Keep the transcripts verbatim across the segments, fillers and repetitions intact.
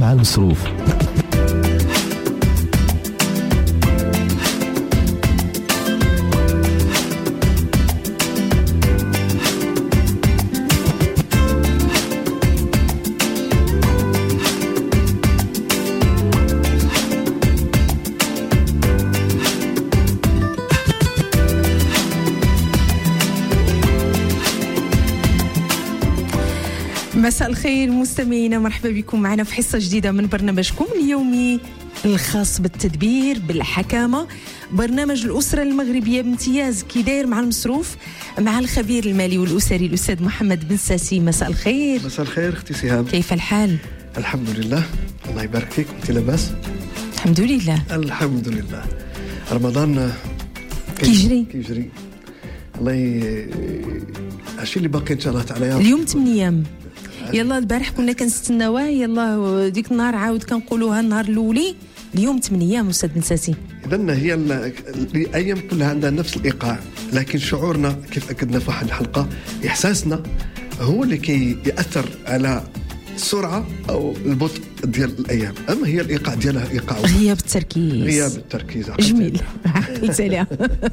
مع المصروف. مساء الخير مستمعينا، مرحبا بكم معنا في حصة جديدة من برنامجكم اليومي الخاص بالتدبير بالحكامة، برنامج الأسرة المغربية بامتياز كي داير مع المصروف، مع الخبير المالي والأسري الأستاذ محمد بن ساسي. مساء الخير. مساء الخير اختي سهام، كيف الحال؟ الحمد لله، الله يبارك فيك. انت لاباس؟ الحمد لله الحمد لله. رمضان كيجري كيجري الله ي... هادشي اللي باقي ان شاء الله تعالى. اليوم ثمانية ايام. يلا البارح كنا كنستناوها، يلا ديك النهار عاود كنقولوها النهار الاولي، اليوم ثمانية ايام استاذ بن ساسي. اذا هي الايام كلها عندها نفس الايقاع، لكن شعورنا كيف اكدنا في واحد الحلقه، احساسنا هو اللي كي ياثر على السرعه او البطء ديال الايام. اما هي الايقاع ديالها ايقاع غياب التركيز. غياب التركيز جميل. عقلت عليها.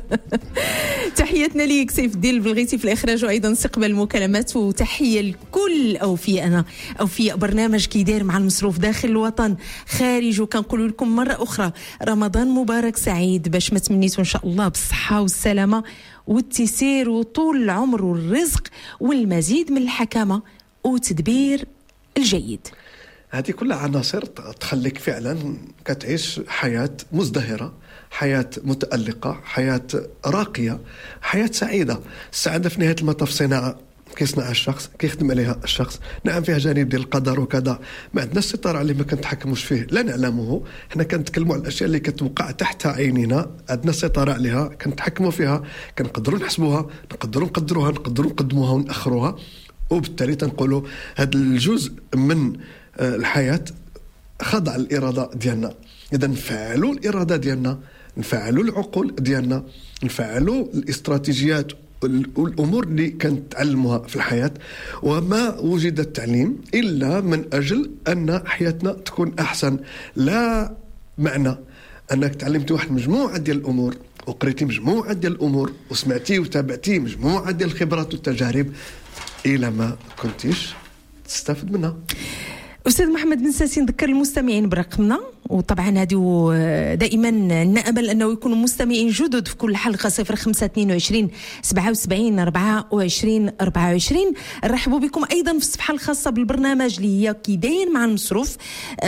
تحياتنا ليك سيف الدين بلغيتي في الاخراج، وايضا استقبال المكالمات، وتحيه لكل اوفياءنا اوفياء برنامج كي داير مع المصروف داخل الوطن خارج. وكنقول لكم مره اخرى رمضان مبارك سعيد، باش ما تمنيتوا ان شاء الله بالصحه والسلامه والتيسير وطول العمر والرزق والمزيد من الحكامه وتدبير الجيد. هذه كلها عناصر تخليك فعلا كتعيش حياة مزدهرة، حياة متألقة، حياة راقية، حياة سعيدة. السعادة في نهاية المطاف صناعة كيصنعها الشخص، كيخدم عليها الشخص. نعم فيها جانب ديال القدر وكذا ما عندنا السيطرة عليه، ما كنتحكموش فيه، لا نعلمه. حنا كنتكلموا على الأشياء اللي كتوقع تحت عينينا، عندنا السيطرة عليها، كنتحكموا فيها، كنقدروا نحسبوها، نقدروا نقدروها، نقدروا نقدموها ونأخروها. وبالتالي تنقولوا هذا الجزء من الحياة خضع الإرادة ديالنا. إذا نفعلوا الإرادة ديالنا، نفعلوا العقول ديالنا، نفعلوا الاستراتيجيات والأمور اللي كنتعلموها في الحياة. وما وجد التعليم إلا من أجل أن حياتنا تكون أحسن. لا معنى أنك تعلمت واحد مجموعة ديال الأمور وقريتي مجموعة ديال الأمور وسمعتي وتابعتي مجموعة ديال الخبرات والتجارب إلى ما كنتيش تستفد منها. أستاذ محمد بن ساسي، نذكر المستمعين برقمنا، وطبعا هذه دائما نأمل أنه يكونوا مستمعين جدد في كل حلقة صفر خمسة اثنين وعشرين سبعة وسبعين أربعة وعشرين أربعة وعشرين. نرحبوا بكم أيضا في الصفحة الخاصة بالبرنامج اللي هي كي داير مع المصروف.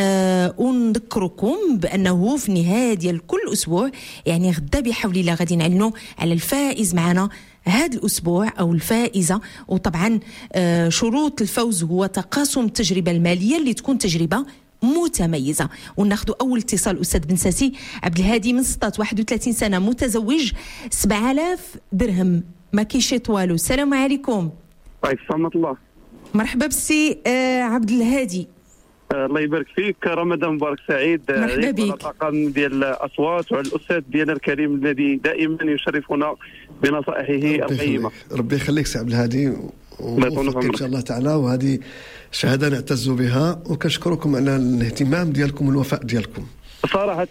آه ونذكركم بأنه في نهاية ديال كل أسبوع، يعني غدا بحول الله غادي نعلنوا على الفائز معنا هذا الأسبوع أو الفائزة. وطبعا آه شروط الفوز هو تقاسم التجربة المالية اللي تكون تجربة متميزة. وناخذ أول اتصال. أستاذ بن ساسي، عبد الهادي من سطات، واحد وثلاثين سنة، متزوج، سبعة آلاف درهم، ما كيشيط والو. السلام عليكم. ورحمة الله. مرحبا بسي آه عبد الهادي. آه الله يبارك فيك، رمضان مبارك سعيد. مرحبا بك. طاقم ديال الأصوات وعلى الأستاذ ديالنا الكريم الذي دائما يشرفنا بنصائحه القيمة. ربي يخليك سي عبد الهادي، ووفقك ان شاء الله تعالى. وهذه شهاده نعتز بها، وكنشكركم على الاهتمام ديالكم والوفاء ديالكم. صراحه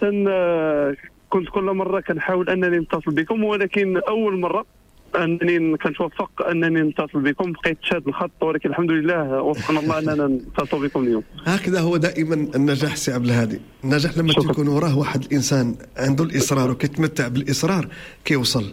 كنت كل مره كنحاول انني نتصل بكم، ولكن اول مره انني كنتوفق انني نتصل بكم، بقيت شاد الخط، ولكن الحمد لله وفقنا الله اننا نتصل بكم اليوم. هكذا هو دائما النجاح سي عبد الهادي. النجاح لما شكرا. تكون وراه واحد الانسان عنده الاصرار وكيتمتع بالاصرار كيوصل.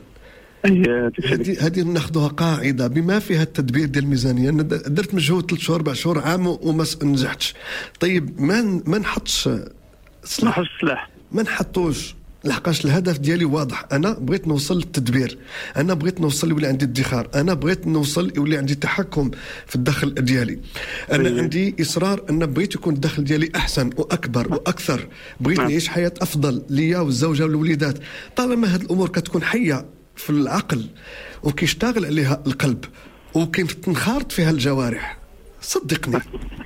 هذه ناخذوها قاعده بما فيها التدبير ديال الميزانيه. انا درت مجهود ثلاث شهور اربع شهور عام وما نجحتش. طيب ما ما نحطش سلاح السلاح ما نحطوش، لحقاش الهدف ديالي واضح. انا بغيت نوصل للتدبير، انا بغيت نوصل يولي عندي ادخار، انا بغيت نوصل يولي عندي تحكم في الدخل ديالي، انا أيه. عندي اصرار ان بغيت يكون الدخل ديالي احسن واكبر واكثر، بغيت نعيش حياه افضل ليا والزوجه والوليدات. طالما هذه الامور كتكون حيه في العقل وكيشتغل عليها القلب وكينخرط فيها الجوارح، صدقني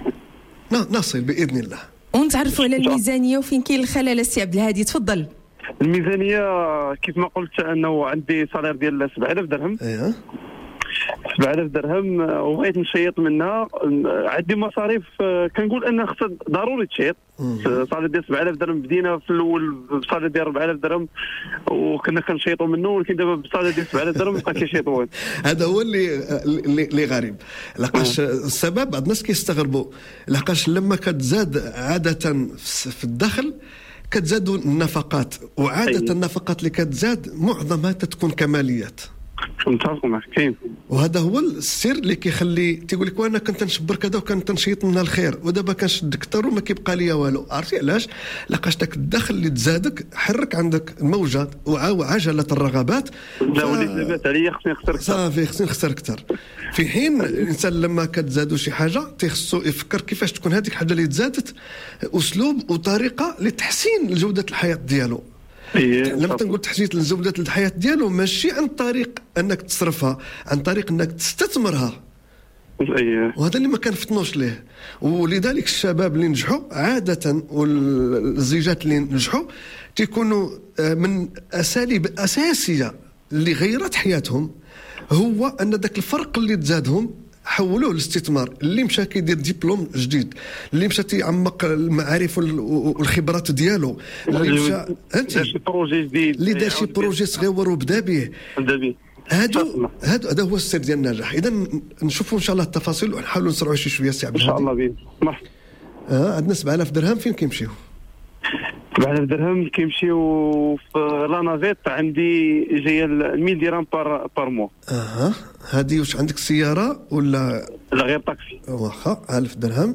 نصل باذن الله. ونتعرفوا على الميزانيه وفين كاين الخلل. السي عبد الهادي تفضل. الميزانيه كيف ما قلت انه عندي صالير ديال سبعة آلاف درهم. اييه. سبعة آلاف درهم وبغيت نشيط منها. عندي مصاريف كنقول ان خصها ضروري تشيط. صالة ديال سبعة آلاف درهم بدينا في الاول بصالة ديال أربعة آلاف درهم وكنا كنشيطوا منه، ولكن دابا بصالة ديال سبعة آلاف درهم بقى كيشيطوا. هذا هو اللي اللي غريب، لقاش السبب بعض الناس كيستغربوا، لقاش لما كتزاد عاده في الدخل كتزادوا النفقات، وعاده أيه. النفقات اللي كتزاد معظمها تتكون كماليات. متفق معك كاين. وهذا هو السر اللي كيخلي تيقول لك وانا كنت نشبر كذا وكنت نشيط من الخير ودابا كنشد كثر وما كيبقى ليا والو. عرفتي علاش؟ لقاش داك الدخل اللي تزادك حرك عندك الموجه وعجله الرغبات. لا وليت لاباس عليا خصني نخسر اكثر، صافي خصني نخسر اكثر. في حين الانسان لما كتزادوا شي حاجه تيخصو يفكر كيفاش تكون هذيك الحاجه اللي تزادت اسلوب وطريقه لتحسين جوده الحياه ديالو. إيه. لما تنقول تحسين جودة الحياة ديالو ماشي عن طريق أنك تصرفها، عن طريق أنك تستثمرها. إيه. وهذا اللي ما كنفطنوش ليه. ولذلك الشباب اللي نجحوا عادة والزيجات اللي نجحوا تيكونوا من أساليب أساسية اللي غيرت حياتهم هو أن ذاك الفرق اللي تزادهم حولوه الاستثمار. اللي مشى كيدير دبلوم جديد، اللي مشى تيعمق المعارف والخبرات ديالو، اللي مشى انت دار شي بروجي جديد، اللي دار شي بروجي صغير وبدا به. بدا به هادو هادو هذا هو السر ديال النجاح. اذا نشوفوا ان شاء الله التفاصيل ونحاولوا نسرعوا شي شويه سي عبد الهادي. ان شاء الله بين مرحبا. اه عندنا سبعة آلاف درهم فين كيمشيو؟ سبعة آلاف درهم كيمشيو في لا نافيت. عندي جايه مية درهم بار بار مو. اها هذه واش عندك سياره ولا لا غير طاكسي؟ واخا ألف درهم.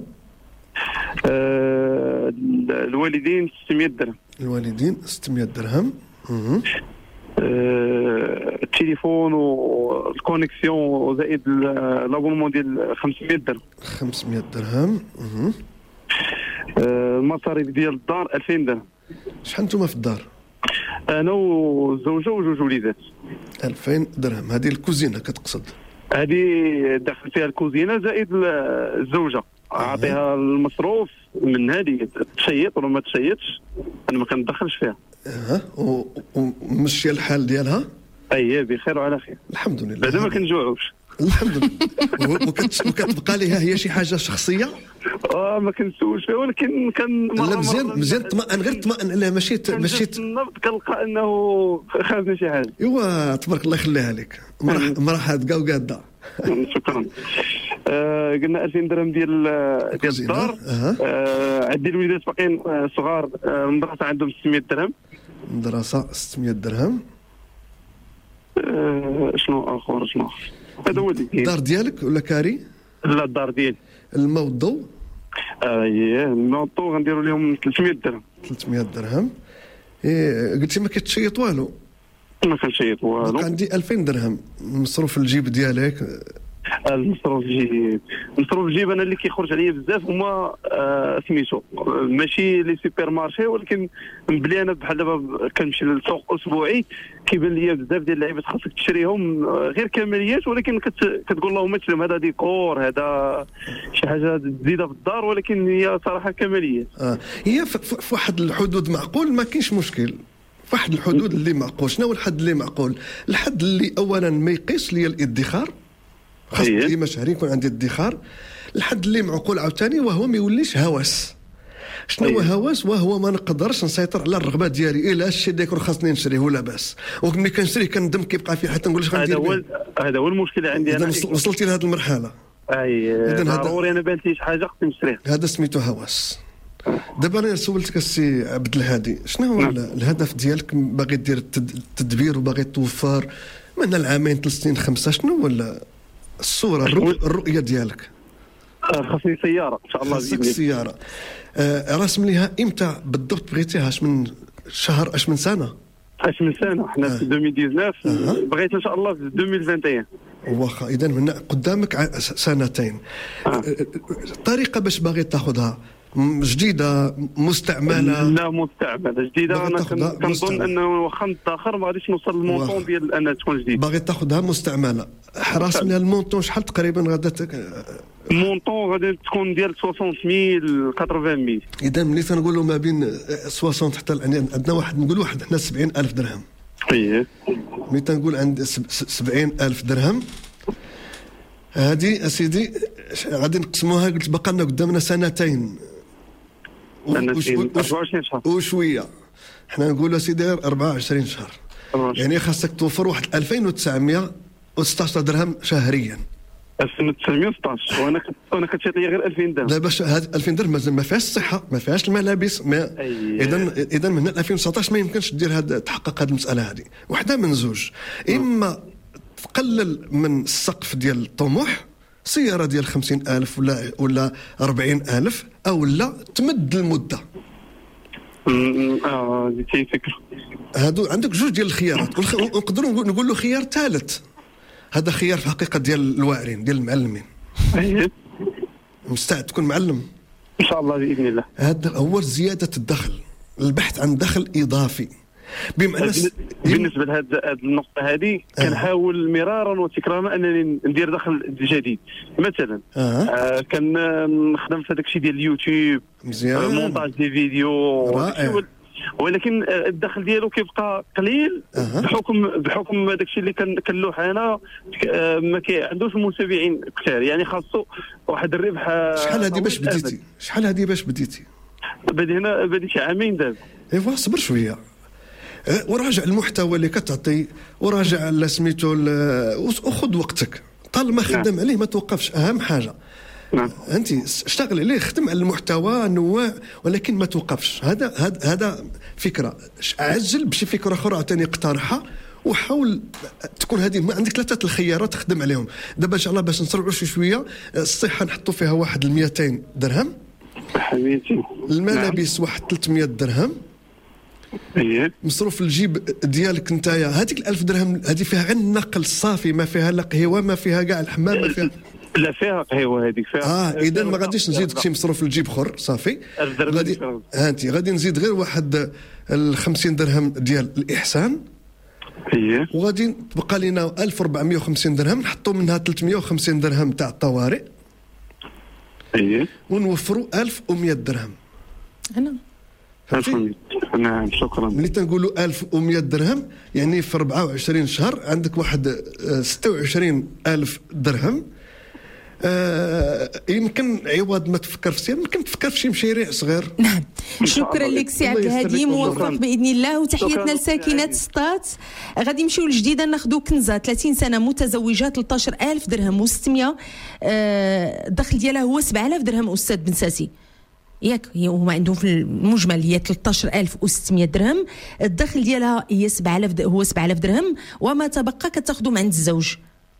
آه الوالدين ستمية درهم. الوالدين ستمية درهم. اها آه التليفون والكونيكسيون زائد لابونمون ديال خمسمية درهم. خمسمية درهم. اها آه المصاريف ديال الدار ألفين درهم. شحال نتوما في الدار؟ انا وزوجه وجوج وليدات. ألفين درهم. هذه الكوزينه كتقصد؟ هذه دخل فيها الكوزينه زائد الزوجه. اعطيها المصروف من هذه تشيط ولا ما تشيطش انا ما كندخلش فيها. اها ومشي الحال ديالها؟ اييه بخير وعلى خير الحمد لله. بعدا ما كنجوعوش الحمد لله. وكتبقى لها هي شي حاجه شخصيه؟ اه ما كنسولش فيها، ولكن كان لا مزيان مزيان طمأن غير طمأن عليها. ماشي ماشي النبض كنلقى انه خافني شي حاجه. ايوا تبارك الله يخليها لك. مرحبا كاع وقاده. شكرا. آه قلنا ألفين درهم ديال ديال الدار. آه عندي الوليدات باقيين صغار. آه المدرسه عندهم ستمية درهم. مدرسه ستمية درهم. آه شنو اخر شنو هذا هو اللي الدار ديالك ولا كاري؟ لا الدار ديالي. الماء والضوء؟ اييه الماء والضوء غنديروا لهم ثلاثمية درهم. ثلاثمية درهم. إيه قلتي ما كتشيط والو؟ ما كنشيط والو. عندي ألفين درهم مصروف الجيب ديالك. المصروف الجيب المصروف الجيب انا اللي كيخرج عليا بزاف هما آه سميتو ماشي لي سوبر مارشي، ولكن بلي انا بحال دابا كنمشي للسوق اسبوعي كيبان ليا بزاف ديال اللعيبات خاصك تشريهم غير كماليات، ولكن كت... كتقول اللهم اشريهم هذا ديكور هذا شي حاجه جديده في الدار، ولكن هي صراحه كماليات. اه هي في واحد الحدود معقول ما كاينش مشكل. في واحد الحدود اللي معقول. شنو هو الحد اللي معقول؟ الحد اللي اولا ما يقيس لي الادخار، خاص ديما شهرين يكون عندي ادخار. الحد اللي معقول عاوتاني وهو ما يوليش هوس. شنو هو هوس؟ وهو ما نقدرش نسيطر على الرغبه ديالي. الا الشيء ديكور خاصني نشريه ولا باس، وملي كنشريه كندم كيبقى في حتى نقول اش غندير. هذا هو هذا هو المشكله عندي انا. وصلتي لهذه المرحله. اي ضروري انا بانت لي شي حاجه خصني نشريها. هذا سميتو هوس. دابا انا سولتك السي عبد الهادي شنو هو نعم. الهدف ديالك؟ باغي دير التدبير وباغي توفر من العامين ثلاث سنين خمسه، شنو ولا الصوره الرؤيه ديالك؟ خاصني سياره ان شاء الله. خاصك سياره. آه راسم ليها امتى بالضبط بغيتيها؟ اش من شهر اش من سنه؟ اش من سنه حنا في ألفين وتسعطاش. آه. بغيت ان شاء الله في ألفين وواحد وعشرين. واخا اذا هنا قدامك سنتين. آه. الطريقه باش باغي تاخذها جديده مستعمله؟ لا مستعمله جديده. انا كنظن انه واخا نتاخر ما غاديش نوصل للمونطون ديال انها تكون جديده. باغي تاخذها مستعمله. حراس من المونطون شحال تقريبا غادا؟ المونطون غادي تكون ديال ستين ميل ثمانين ميل. اذا ملي تنقولوا ما بين ستين حتى عندنا واحد نقول واحد حنا سبعين ألف درهم. اييه ملي تنقول عند سبعين ألف درهم هذه اسيدي غادي نقسموها، قلت بقى لنا قدامنا سنتين أربعة وعشرين شهر وشويه، حنا نقولوا سيدي أربعة وعشرين شهر، يعني خاصك توفر واحد ألفين وتسعمائة وستة عشر درهم شهريا. ألفين وتسعمائة وستة عشر وانا كنت انا كنت لي غير ألفين درهم. لا باش هاد ألفين درهم ما فيهاش الصحه، ما فيهاش الملابس، ما اذا اذا من ألفين وتسعة عشر ما يمكنش دير هاد تحقق هاد المساله هذه. وحده من زوج، اما تقلل من السقف ديال الطموح، سياره ديال خمسين ألف ولا ولا أربعين ألف، او لا تمد المده. اه دي فكره. هادو عندك جوج ديال الخيارات، ونقدروا نقول له خيار ثالث، هذا خيار في الحقيقه ديال الواعرين ديال المعلمين. اييه مستعد تكون معلم ان شاء الله باذن الله. هذا هو زياده الدخل، البحث عن دخل اضافي. بمعنى بالنسبه لهذه النقطه هذه كنحاول مرارا وتكرارا انني ندير دخل جديد. مثلا آه. آه كنخدم في هذاك الشيء ديال اليوتيوب، مزيان، مونتاج دي فيديو، رائع. ولكن الدخل ديالو كيبقى قليل أه. بحكم بحكم هذاك الشيء اللي كنلوح انا ما عندوش متابعين كثار، يعني خاصو واحد الربح. شحال هذه باش بديتي؟ شحال هذه باش بديتي؟ بدينا بديت شي عامين دابا. ايوا صبر شويه، وراجع المحتوى اللي كتعطي، وراجع سميتو، وخذ وقتك طالما خدم عليه ما توقفش. اهم حاجه نعم انت اشتغل عليه، خدم على المحتوى نوع، ولكن ما توقفش. هذا هذا هذا فكره. عجل بشي فكره اخرى عاوتاني اقترحها، وحاول تكون هذه عندك ثلاثه الخيارات تخدم عليهم. دابا ان شاء الله باش نسرعوا شي شويه، الصحه نحطوا فيها واحد مئتين درهم حبيبتي، الملابس واحد ثلاثمائة درهم، اييه مصروف الجيب ديالك نتايا هذيك الألف درهم هذه فيها غير النقل صافي، ما فيها لا قهوه، ما فيها كاع الحمام، ما فيها لا فيها قهوه هذيك فيها. اه اذا ما غاديش نزيد شي مصروف الجيب اخر صافي. غادي هانتي غادي نزيد غير واحد ال خمسين درهم ديال الاحسان، اييه، وغادي تبقى لنا ألف وأربعمائة وخمسين درهم، نحطوا منها ثلاثمائة وخمسين درهم تاع الطوارئ، اييه، ونوفروا ألف ومئة درهم. انا نعم شكرا. ملي تنقولوا ألف ومئة درهم يعني في أربعة وعشرين شهر عندك واحد ستة وعشرين ألف درهم. آه يمكن عوض ما تفكر في سير، يمكن تفكر في شي مشاريع صغير. نعم شكرا لك سي عبد الهادي، موفق باذن الله، وتحياتنا لساكنه سطات. غادي نمشيو لجديده، ناخذوا كنزه ثلاثين سنه متزوجه ثلاثة عشر ألف درهم وستمائة، آه الدخل ديالها هو سبعة آلاف درهم استاذ بن ساسي، ياك هما عندهم في المجمل هي ثلاثة عشر ألف وستمائة درهم، الدخل ديالها هي سبعة آلاف هو سبعة آلاف درهم، وما تبقى كتاخذوا من عند الزوج.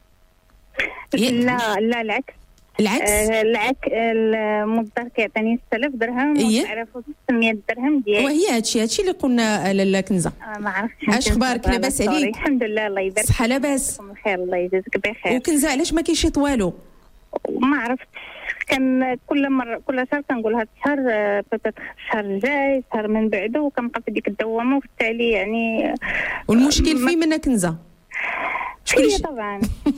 لا لا العكس العكس آه العكس المصدر كيعطيني ستة آلاف درهم إيه؟ و وستمائة درهم ديالي. وهي هادشي هادشي اللي قلنا لاله كنزه. آه ما عرفتش اش اخبارك؟ لاباس عليك؟ الحمد لله الله يبارك صحه لاباس بخير الله يجازيك بخير. وكنزه علاش ما كاينش والو؟ ما عرفتش، كان كل مره كل شهر كنقول هذا الشهر بتات الشهر الجاي الشهر من بعده، وكنبقى في ديك الدوامه، وبالتالي يعني والمشكل فين منا كنزه؟ شكون هي طبعا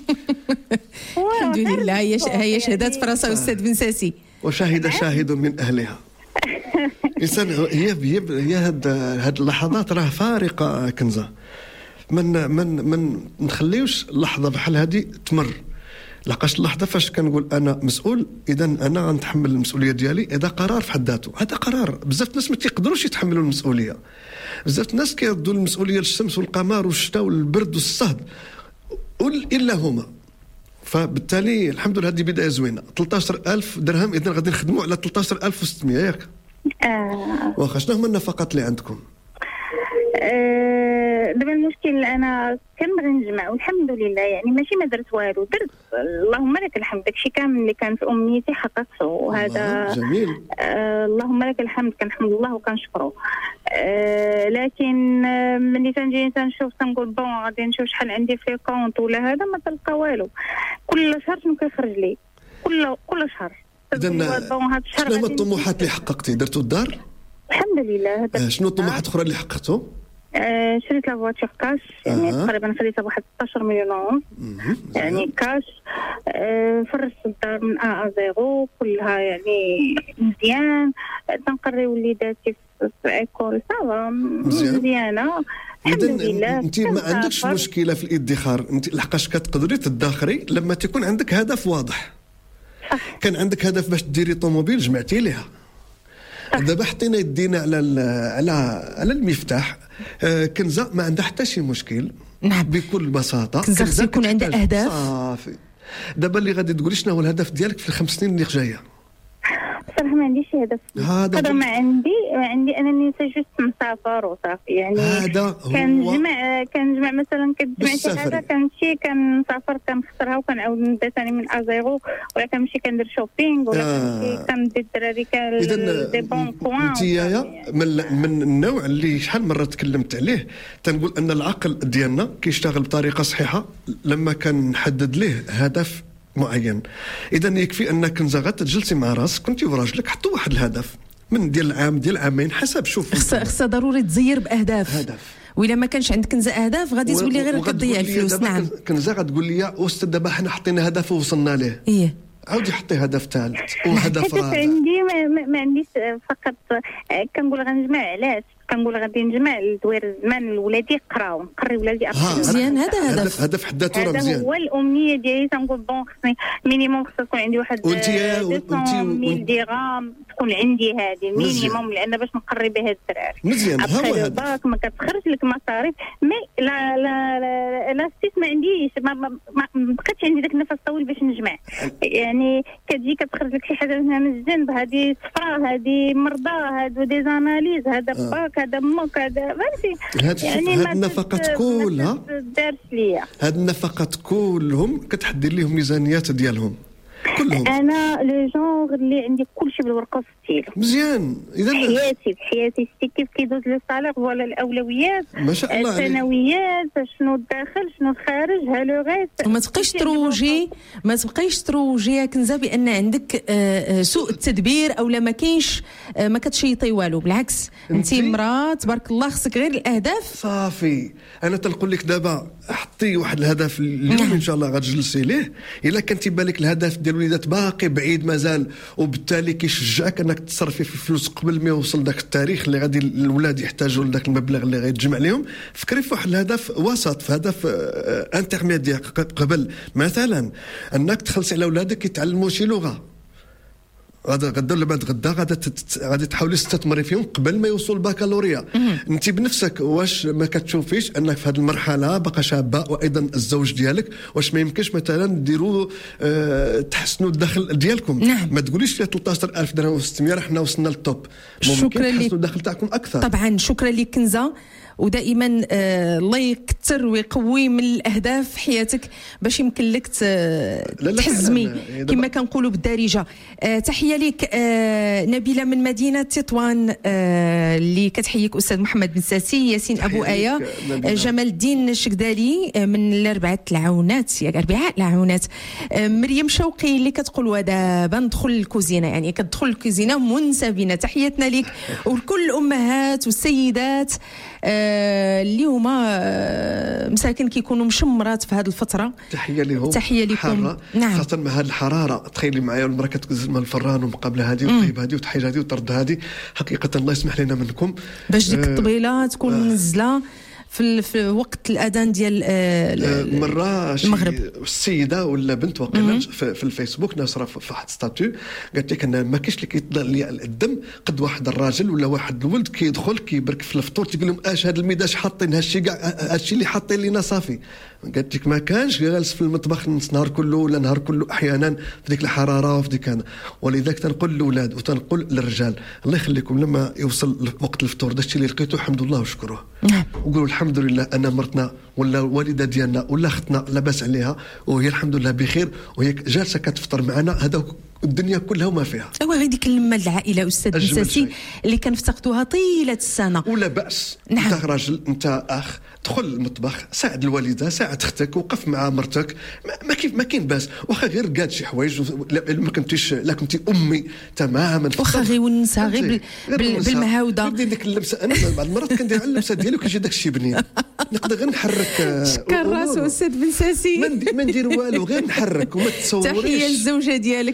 الحمد لله هي هي شهادات فرنسا استاذ بن ساسي، وشاهد شاهد من اهلها. انسان هي هي هي هاد هاد اللحظات راه فارقه كنزه، من من من نخليوش لحظه بحال هذه تمر. لقاش اللحظه فاش كنقول انا مسؤول، اذا انا غنتحمل المسؤوليه ديالي. هذا قرار في حد ذاته، هذا قرار. بزاف الناس ما تيقدروش يتحملوا المسؤوليه، بزاف الناس كيردوا المسؤوليه للشمس والقمر والشتاء والبرد والصهد الا هما. فبالتالي الحمد لله هذه بدايه زوينه. ثلاثة عشر ألف درهم، اذا غادي نخدموا على ثلاثة عشر ألف وستمائة ياك؟ اه واخا شنو هما النفقات اللي عندكم؟ أه دابا المشكل انا كنبغي نجمع، والحمد لله يعني ماشي ما درت والو، درت اللهم لك الحمد، داكشي كامل اللي كان في امنيتي حققته، وهذا جميل. أه اللهم لك الحمد، كنحمد الله وكنشكره. أه لكن أه ملي تنجي تنشوف تنقول بون غادي نشوف شحال عندي في كونط ولا هذا، ما تلقى والو. كل شهر شنو كيخرج لي؟ كل كل شهر. اذا شنو هما الطموحات اللي حققتي؟ درتوا الدار؟ الحمد لله. آه شنو الطموحات الاخرى اللي حققتوا؟ آه شريت لا فواتور كاش، يعني آه. تقريبا خديتها بواحد ستة عشر مليون ونص، يعني كاش. آه فرشت الدار من ا ا زيرو كلها يعني مزيان، تنقري وليداتي في ايكول صافا مزيانه. اذا انت ما عندكش مشكله في الادخار، انت لحقاش كتقدري تدخري لما تكون عندك هدف واضح. صح. كان عندك هدف باش ديري طوموبيل جمعتي ليها. دابا حطينا يدينا على على على المفتاح. آه كنزه ما عندها حتى شي مشكل. نعم. بكل بساطه كنزه خص يكون عندها اهداف صافي. دابا اللي غادي تقولي شنو هو الهدف ديالك في الخمس سنين اللي جايه؟ صراحه ما عنديش هدف. هذا ما عندي ما عندي انني جوست مسافر وصافي يعني. هذا كنجمع كنجمع مثلا كتجمع شي حاجه كنمشي كنسافر كنخسرها وكنعاود نبدا ثاني من ازيرو، ولا كنمشي كندير شوبينغ، ولا كنمشي كندير الدراري كال دي بون بوان. انت يا من من النوع اللي شحال مره تكلمت عليه، تنقول ان العقل ديالنا كيشتغل بطريقه صحيحه لما كنحدد ليه هدف معين. اذا يكفي انك كنزه غتجلسي مع راسك كنتي وراجلك حطوا واحد الهدف من ديال العام ديال عامين حسب. شوف خصها ضروري تزير باهداف هدف. وإلا ما كانش عندك كنزه اهداف غادي تولي غير كتضيع الفلوس. نعم كنزه غتقول لي استاذ دابا حنا حطينا هدف ووصلنا ليه. ايه عاودي حطي هدف ثالث وهدف رابع. عندي ما, ما عنديش فقط كنقول غنجمع. علاش كنقول غادي نجمع لدوير الزمان لولادي يقراو، نقري ولادي اكثر. مزيان هذا هدف هدف حداته راه مزيان. هذا هو الامنيه ديالي. تنقول بون خصني مينيموم خص تكون عندي واحد مية درهم تكون عندي هذه مينيموم، لان باش نقري بها الدراري. مزيان ها هو هذا. ما كتخرج لك مصاريف مي لا لا لا, لا ستيت ما عنديش ما, ما, ما بقيتش عندي داك النفس الطويل باش نجمع. يعني كتجي كتخرج لك شي حاجه من الجنب، هذه صفراء، هذه مرضى، هادو دي زاناليز، هذا باك، هذا موك، هذا فهمتي. يعني هاد النفقات كلها دارت ليا. هاد النفقات كلهم كتحدد لهم ميزانيات ديالهم كلهم. انا لو جونغ اللي عندي كلشي بالورقه والستيل. مزيان. اذا حياتي بحياتي ستي كيف كيدوز لي الصالير ولا الاولويات ما شاء الله الثانويات، شنو الداخل شنو الخارج، ها لو غيت. وما تبقيش تروجي ما تبقيش تروجي يا كنزه بان عندك سوء التدبير او لا ما كاينش ما كتشيطي والو. بالعكس انت امراه تبارك الله خصك غير الاهداف صافي. انا تنقول لك دابا حطي واحد الهدف اليوم ان شاء الله غتجلسي ليه. الا كنتي بالك الهدف ديال الوليدات باقي بعيد مازال، وبالتالي كيشجعك انك تصرفي في الفلوس قبل ما يوصل داك التاريخ اللي غادي الاولاد يحتاجوا لذاك المبلغ اللي غيتجمع لهم، فكري في واحد الهدف وسط، في هدف انترميديير قبل. مثلا انك تخلصي على اولادك يتعلموا شي لغه، غدا غدا ولا بعد غدا غادي غادي تحاولي تستثمري فيهم قبل ما يوصلوا البكالوريا. انت بنفسك واش ما كتشوفيش انك في هذه المرحله باقا شابه، وايضا الزوج ديالك واش ما يمكنش مثلا ديروا اه تحسنوا الدخل ديالكم؟ نعم. ما تقوليش ثلاثة عشر ألف درهم وستمية راه حنا وصلنا للتوب. ممكن تحسنوا الدخل تاعكم اكثر. طبعا شكرا لك كنزه، ودائما آه الله يكثر ويقوي من الاهداف في حياتك باش يمكن لك تحزمي كما كنقولوا بالدارجه. آه تحيه لك آه نبيله من مدينه تطوان، آه اللي كتحييك استاذ محمد بن ساسي، ياسين ابو ايه، آه جمال الدين الشكدالي آه من الاربعه العونات يا اربعاء العونات، آه مريم شوقي اللي كتقول ودابا ندخل الكوزينه، يعني كتدخل الكوزينه منسبينه. تحياتنا لك ولكل الامهات والسيدات آه اللي هما آه مساكن كيكونوا مشمرات في هذه الفتره. تحيه لهم. تحيه لكم. نعم. خاصه مع هذه الحراره، تخيلي معايا المراه كتكز من الفران ومقابله هذه وطيب هذه وتحيج هذه وطرد هذه، حقيقه الله يسمح لنا منكم باش ديك الطبيله تكون آه منزله في في وقت الاذان ديال مره المغرب. السيده ولا بنت وقيلا في الفيسبوك ناشره في واحد ستاتيو قالت لك ان ما كاينش اللي كيطلع لي الدم قد واحد الراجل ولا واحد الولد كيدخل كيبرك في الفطور تيقول لهم اش هذا الميداش حاطين هادشي كاع هادشي اللي حاطين لينا صافي. قالت لك ما كانش جالس في المطبخ نص نهار كله ولا نهار كله احيانا في ديك الحراره وفي ديك هذا. ولذلك تنقول للاولاد وتنقول للرجال الله يخليكم لما يوصل وقت الفطور داكشي اللي لقيتو الحمد لله وشكروه. نعم. وقولوا الحمد لله ان مرتنا ولا الوالده ديالنا ولا اختنا لاباس عليها وهي الحمد لله بخير وهي جالسه كتفطر معنا. هذا الدنيا كلها وما فيها. ايوا هذيك اللمه العائله استاذ مساسي اللي كنفتقدوها طيله السنه. ولا باس. نعم. انت راجل انت اخ دخل المطبخ ساعد الوالده ساعد اختك وقف مع مرتك ما كيف ما كاين باس. واخا غير قاد شي حوايج ما كنتيش لا كنتي امي تماما واخا غير ونسى غير بالمهاوده ندير ديك اللبسه. انا بعض المرات كندير على اللبسه ديالي وكيجي داك الشيء بنين نقدر غير نحرك. شكر راسو استاذ بن ساسي ما ندير والو غير نحرك وما تصوريش. تحيه للزوجه ديالك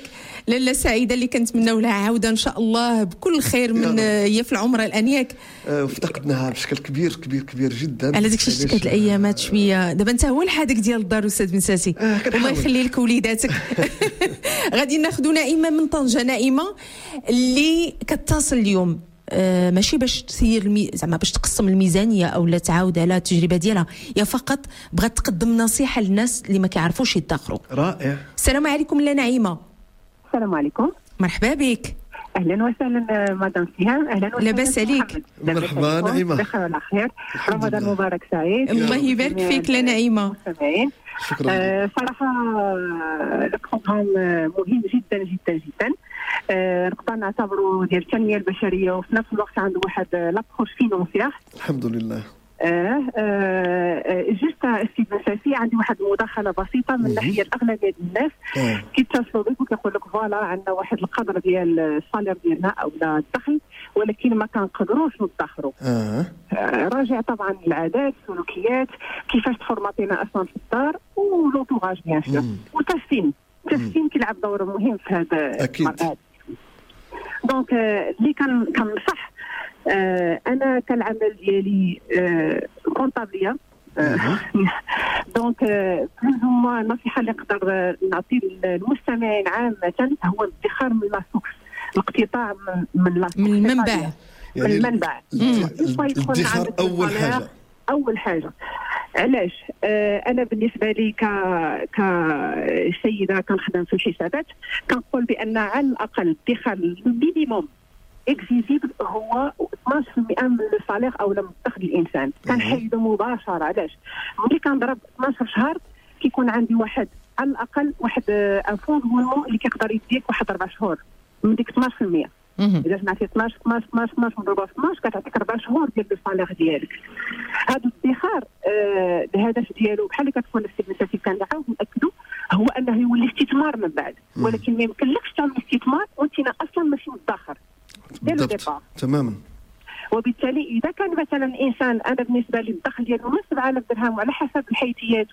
لاله سعيده اللي كنتمناو لها عوده ان شاء الله بكل خير من هي في العمره الان ياك. افتقدناها بشكل كبير كبير كبير جدا على داك الشيء هاد الايامات شويه دابا انت هو الحادق ديال الدار استاذ بن ساسي. آه الله يخلي لك وليداتك. غادي ناخذوا نائمه من طنجه، نائمه اللي كتصل اليوم آه ماشي باش تسير المي... زعما باش تقسم الميزانيه او لا تعاود على التجربه ديالها، يا فقط بغات تقدم نصيحه للناس اللي ما كيعرفوش يدخروا. رائع. السلام عليكم لا نعيمه. السلام عليكم. مرحبا بك. اهلا وسهلا مدام سهام. اهلا وسهلا. لاباس عليك؟ مرحبا نعيمه. بخير وعلى خير. رمضان مبارك سعيد. الله يبارك فيك لا نعيمه. شكرا. آه صراحه البروغرام مهم جدا جدا جدا. آه نقدر نعتبره ديال التنميه البشريه وفي نفس الوقت عنده واحد لابروش فينونسيير. الحمد لله. اه, آه جست السي بن ساسي عندي واحد المداخله بسيطه من ناحيه الاغلبيه ديال الناس آه. كيتصلوا بك وكيقول لك فوالا عندنا واحد القدر ديال الصالير ديالنا او الدخل ولكن ما كنقدروش ندخروا. آه. آه راجع طبعا العادات السلوكيات كيفاش تفورماتينا اصلا في الدار ولوطوراج بيان سور والتسفين. التسفين كيلعب دور مهم في هذا اكيد. دونك اللي كان كنصح آه انا كالعمل ديالي آه كونطابليه آه دونك آه بلوز هما النصيحه اللي نقدر نعطي للمستمعين عامه هو الادخار من لاسوكس، الاقتطاع من من من المنبع من المنبع. الادخار اول حاجه اول حاجه علاش آه انا بالنسبه لي ك كسيده كنخدم في الحسابات كنقول بان على الاقل الادخار المينيموم اكزيزيبل هو اثناش بالمئة من الصالير او من دخل الانسان. كنحيدو مباشره. علاش؟ ملي كنضرب اثناش شهر كيكون عندي واحد على الاقل واحد ان فون مونو اللي كيقدر يديك واحد اربع شهور من ديك اثناش بالمئة. اذا جمعتي اثناش اثناش اثناش اثناش مضروبه في اثناش كتعطيك اربع شهور ديال الصالير ديالك. هذا الادخار آه الهدف ديالو بحال اللي كتقول السي بن ساسي كان نعاود ناكدوا هو انه يولي استثمار من بعد، ولكن ما يمكنلكش تعمل استثمار وانت اصلا ماشي مدخر. بالضبط تماما. وبالتالي اذا كان مثلا الانسان انا بالنسبه لي الدخل ديالو من سبعة آلاف درهم وعلى حسب الحيثيات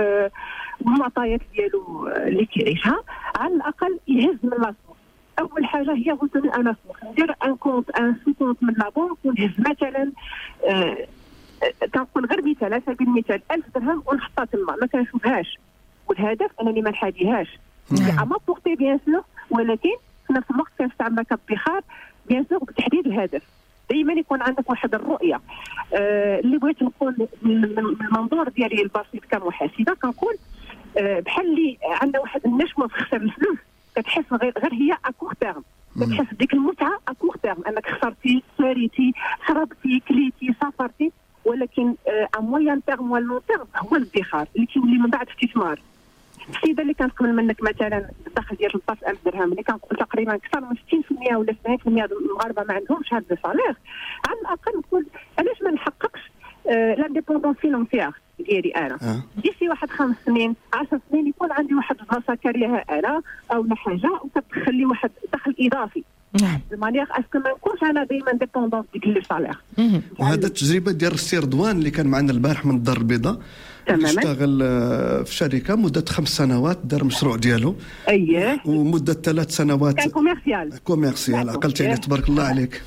والمعطيات ديالو اللي كيعيشها على الاقل يهز من لاسوق. اول حاجه هي قلت لي انا ندير ان كونت ان سو كونت من لا بونك ونهز مثلا آه كنقول غير مثال على سبيل المثال ألف درهم ونحطها تما ما كنشوفهاش، والهدف انني ما نحاديهاش اما بورتي بيان سور، ولكن في نفس الوقت كنستعملها كادخار بيان سور بتحديد الهدف. دائما يكون عندك واحد الرؤيه آه اللي بغيت نقول من المنظور ديالي البسيط كمحاسبه كنقول آه بحال اللي عندنا واحد النشوه في خسر الفلوس كتحس غير غير هي اكور تيرم، كتحس ديك المتعه اكور تيرم انك خسرتي ساريتي شربتي كليتي سافرتي، ولكن ا مويان تيرم ولا لون تيرم هو الادخار اللي كيولي من بعد استثمار. السيده اللي كانت قبل منك مثلا الدخل ديال ثلاثة آلاف درهم اللي كنقول تقريبا اكثر من ستين بالمئة ولا سبعين بالمئة المغاربه ما عندهمش هذا الصالير، على الاقل نقول علاش ما نحققش آه لانديبوندون فينونسيير ديالي انا أه. ديسي واحد خمس سنين عشر سنين يكون عندي واحد البلاصه كاريها انا او حاجه وكتدخل لي واحد دخل اضافي. نعم. بمانيير اسكو ما نكونش انا دائما ديبوندون ديك لي صالير. وهذا التجربه ديال السي رضوان اللي كان معنا البارح من الدار البيضاء اشتغل في شركه مده خمس سنوات دار مشروع ديالو. اييه. ومده ثلاث سنوات كان كوميرسيال. كوميرسيال عقلت عليه تبارك الله عليك.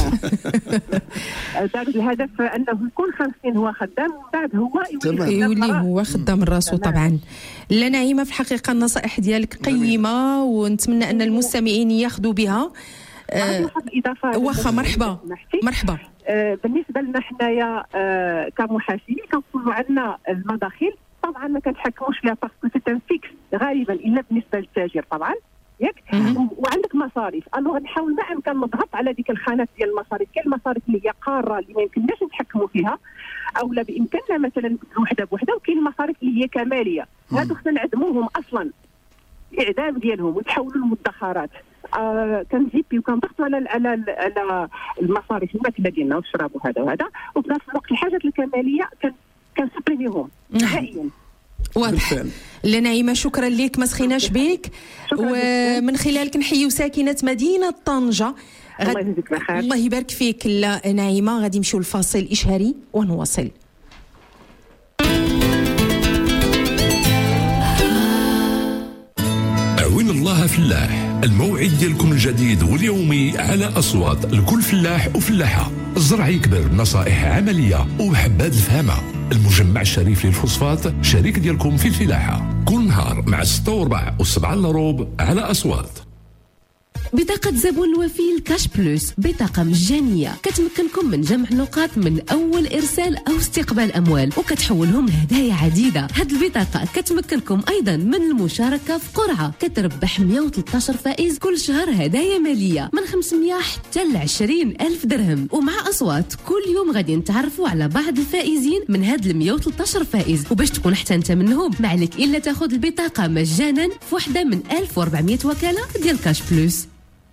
دار الهدف انه يكون خمس سنين هو خدام ومن بعد هو يولي هو خدام راسه. طبعا لا نعيمه في الحقيقه النصائح ديالك قيمه ونتمنى ان المستمعين ياخذوا بها. آه واحد واخا مرحبا مرحبا. آه بالنسبه لنا حنايا آه كمحاسبين كنقولوا عندنا المداخيل طبعا ما كنتحكموش فيها باسكو سيتان فيكس غالبا الا بالنسبه للتاجر طبعا ياك وعندك مصاريف. الوغ نحاول ما امكن نضغط على ديك الخانات ديال المصاريف. كاين المصاريف اللي هي قاره اللي ما يمكنناش نتحكموا فيها او لا بامكاننا مثلا وحده بوحده، وكاين المصاريف اللي هي كماليه هادو خصنا نعدموهم اصلا الاعدام ديالهم وتحولوا للمدخرات. آه كنزيبي وكنضغطوا على على على المصاريف الماكله ديالنا والشراب وهذا وهذا، وفي نفس الوقت الحاجات الكماليه كنسبريميهم نهائيا. واضح. لا نعيمه شكرا لك ما سخيناش بك، ومن خلالك نحيو ساكنه مدينه طنجه. الله يجزيك بخير. الله يبارك فيك. لا نعيمه غادي نمشيو لفاصل اشهاري ونواصل. أعون الله فلاح الموعد ديالكم الجديد واليومي على أصوات لكل فلاح وفلاحة. الزرع يكبر بنصائح عملية وبحبات الفهامة. المجمع الشريف للفوسفات شريك ديالكم في الفلاحة، كل نهار مع ستة وربع وسبعة لروب على أصوات. بطاقة زبون الوفي كاش بلوس، بطاقة مجانية كتمكنكم من جمع نقاط من أول إرسال أو استقبال أموال وكتحولهم لهدايا عديدة. هاد البطاقة كتمكنكم أيضا من المشاركة في قرعة كتربح مية وثلاثة عشر فائز كل شهر هدايا مالية من خمسمية حتى ل عشرين ألف درهم. ومع أصوات كل يوم غادي نتعرفوا على بعض الفائزين من هاد ال مية وثلاثة عشر فائز، وباش تكون حتى انت منهم ما عليك إلا تاخذ البطاقة مجانا في وحدة من ألف وأربعمية وكالة ديال كاش بلوس.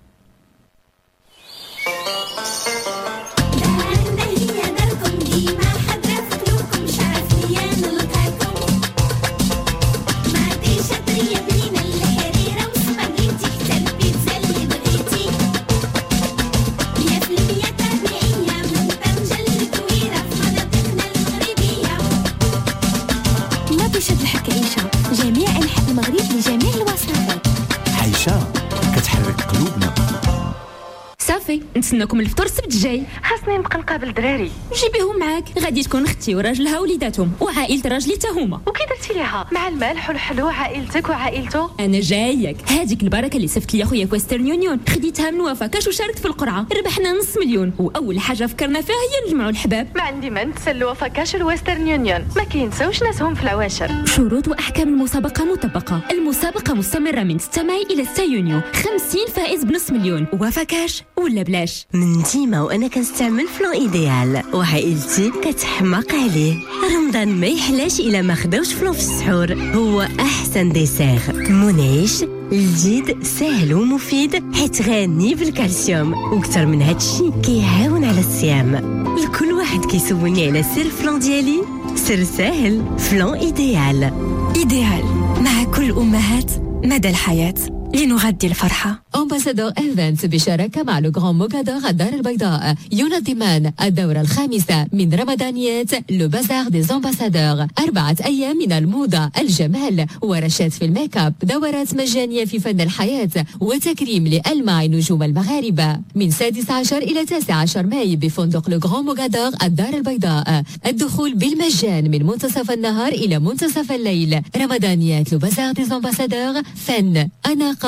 نتسناكم الفطور السبت الجاي. خاصني نبقى نقابل الدراري. جيبيهم معاك، غادي تكون اختي وراجلها ووليداتهم وعائله راجلي تا هما. وكي درتي ليها مع المالح والحلو عائلتك وعائلته؟ انا جايك. هذيك البركه اللي صيفط لي خويا في ويسترن يونيون خديتها من وفا كاش وشاركت في القرعه، ربحنا نص مليون. واول حاجه فكرنا فيها هي نجمعوا الحباب. ما عندي ما نتسلوا وفا كاش الويسترن يونيون، ما كينساوش ناسهم في العواشر. شروط واحكام المسابقه مطبقه. المسابقه مستمره من ستة ماي الى ستة يونيو. خمسين فائز بنص مليون. وفا كاش ولا بلاش. من ديما وانا كنستعمل فلان ايديال وعائلتي كتحماق عليه. رمضان ما يحلاش الا ما خداوش فلان في السحور. هو احسن ديسير، منعش الجديد سهل ومفيد حيت غني بالكالسيوم، وكتر من هادشي كيعاون على الصيام. الكل واحد كيسولني على سر فلان ديالي، سر سهل. فلان ايديال. ايديال مع كل الامهات مدى الحياه لنغذي الفرحة. أمباسادور إيفنتس بشراكة مع لو غران موغادور الدار البيضاء ينظمان الدورة الخامسة من رمضانيات لو بازار دي أمباسادور. أربعة أيام من الموضة، الجمال ورشات في الميك اب، دورات مجانية في فن الحياة وتكريم لألمع نجوم المغاربة من سادس عشر إلى تاسع عشر ماي بفندق لو غران موغادور الدار البيضاء. الدخول بالمجان من منتصف النهار إلى منتصف الليل. رمضانيات لو بازار دي أمباسادور، فن، أناقة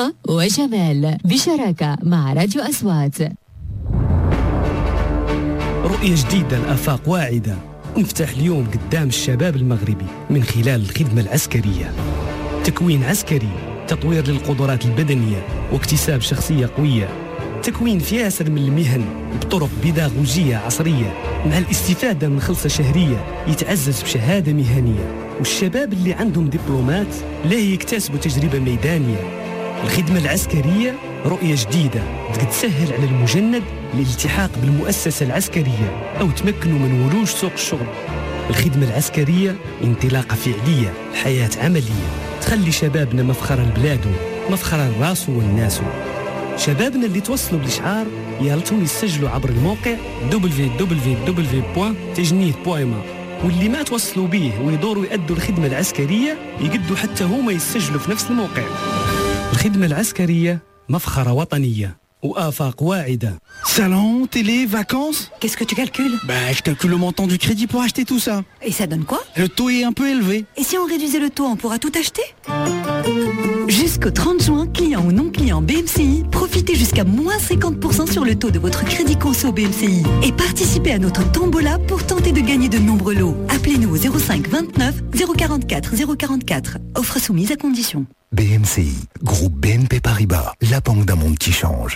وجمال بشراكة مع راديو أصوات. رؤية جديدة لآفاق واعدة نفتح اليوم قدام الشباب المغربي من خلال الخدمة العسكرية. تكوين عسكري، تطوير للقدرات البدنية واكتساب شخصية قوية. تكوين في ياسر من المهن بطرق بيداغوجية عصرية مع الاستفادة من خلصة شهرية يتعزز بشهادة مهنية. والشباب اللي عندهم دبلومات لا يكتسبوا تجربة ميدانية. الخدمة العسكرية رؤية جديدة تسهل على المجند الالتحاق بالمؤسسة العسكرية أو تمكنوا من ولوج سوق الشغل. الخدمة العسكرية انطلاقة فعلية، حياة عملية تخلي شبابنا مفخرا لبلادهم، مفخرا لراسه والناس. شبابنا اللي توصلوا بالإشعار يالتهم يسجلوا عبر الموقع دبليو دبليو دبليو بوان تجنيد بوان إم إيه، واللي ما توصلوا به ويدوروا يأدوا الخدمة العسكرية يقدوا حتى هما يسجلوا في نفس الموقع. الخدمة العسكرية مفخرة وطنية وآفاق واعدة. Salon, télé, vacances. Qu'est-ce que tu calcules? Bah, je calcule le montant du crédit pour acheter tout ça. Et ça donne quoi? Le taux est un peu élevé. Et si on réduisait le taux, on pourra tout acheter? Jusqu'au trente juin, clients ou non clients B M C I, profitez jusqu'à moins cinquante pour cent sur le taux de votre crédit conso B M C I. Et participez à notre tombola pour tenter de gagner de nombreux lots. Appelez-nous au zéro cinq vingt-neuf zéro quarante-quatre zéro quarante-quatre. Offre soumise à condition. B M C I, groupe B N P Paribas, la banque d'un monde qui change.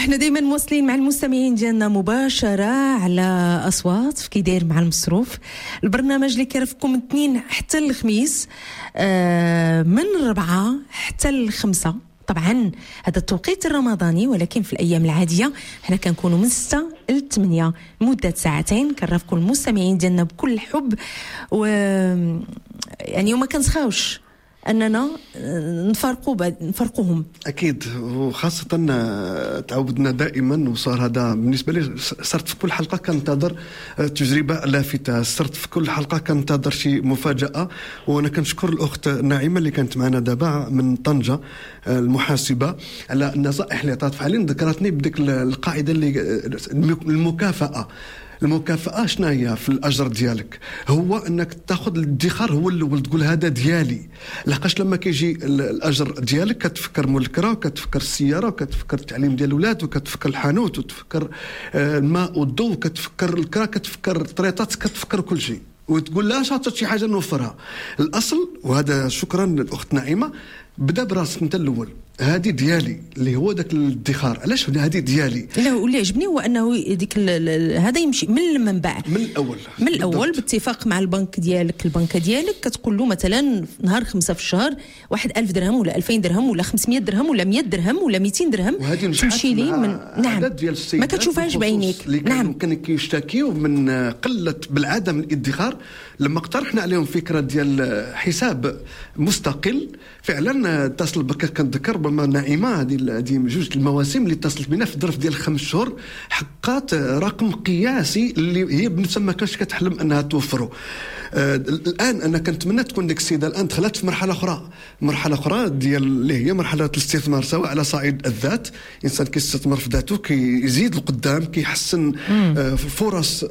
وإحنا دايما مواصلين مع المستمعين ديالنا مباشرة على أصوات في كي داير مع المصروف، البرنامج اللي كيرفقكم من الاثنين حتى الخميس، آه من الربعة حتى الخمسة. طبعا هذا التوقيت الرمضاني، ولكن في الأيام العادية حنا كنكونوا من ستة إلى ثمانية مدة ساعتين، كنرافقوا المستمعين ديالنا بكل حب، و يعني وما كنسخاوش أننا نفرقوا نفرقوهم أكيد. وخاصة تعودنا دائما، وصار هذا بالنسبة لي، صرت في كل حلقة كنتظر تجربة لافتة، صرت في كل حلقة كنتظر شي مفاجأة. وأنا كنشكر الأخت نعيمة اللي كانت معنا دابا من طنجة المحاسبة على النصائح اللي عطات. فعلا ذكرتني بديك القاعدة اللي المكافأة. المكافأة شنو هي في الأجر ديالك؟ هو أنك تاخذ الادخار هو الأول، تقول هذا ديالي. لحقاش لما كيجي الأجر ديالك كتفكر مول الكرا، وكتفكر السيارة، وكتفكر التعليم ديال الأولاد، وكتفكر الحانوت، وتفكر الماء والضوء، وكتفكر الكرا، كتفكر الطريطات، كتفكر كل شيء، وتقول لا شاطر شي حاجة نوفرها. الأصل، وهذا شكرا للأخت نعيمة، بدا براسك انت الاول، هذه ديالي اللي هو داك الادخار. علاش هذه ديالي؟ لا، واللي عجبني هو انه ديك هذا يمشي من المنبع، من الاول من الاول باتفاق مع البنك ديالك. البنكه ديالك كتقول له مثلا نهار خمسة في الشهر واحد ألف درهم ولا ألفين درهم ولا خمسمية درهم ولا مية درهم ولا ميتين درهم، تمشي لي من نعم ما كتشوفهاش بعينيك. نعم، كانوا كيشتكيو من قله بالعدم الادخار. لما اقترحنا عليهم فكره ديال حساب مستقل، فعلا اتصل بك. كنذكر بما نعيمه هذه هذه جوج المواسم اللي اتصلت بنا في ظرف ديال خمس شهور، حقات رقم قياسي اللي هي بنفسها ما كانش كتحلم انها توفره. آه الان انا كنتمنى تكون ديك السيده الان دخلت في مرحله اخرى، مرحله اخرى ديال اللي هي مرحله الاستثمار، سواء على صعيد الذات، انسان كيستثمر في ذاته، كيزيد لقدام، كيحسن آه فرص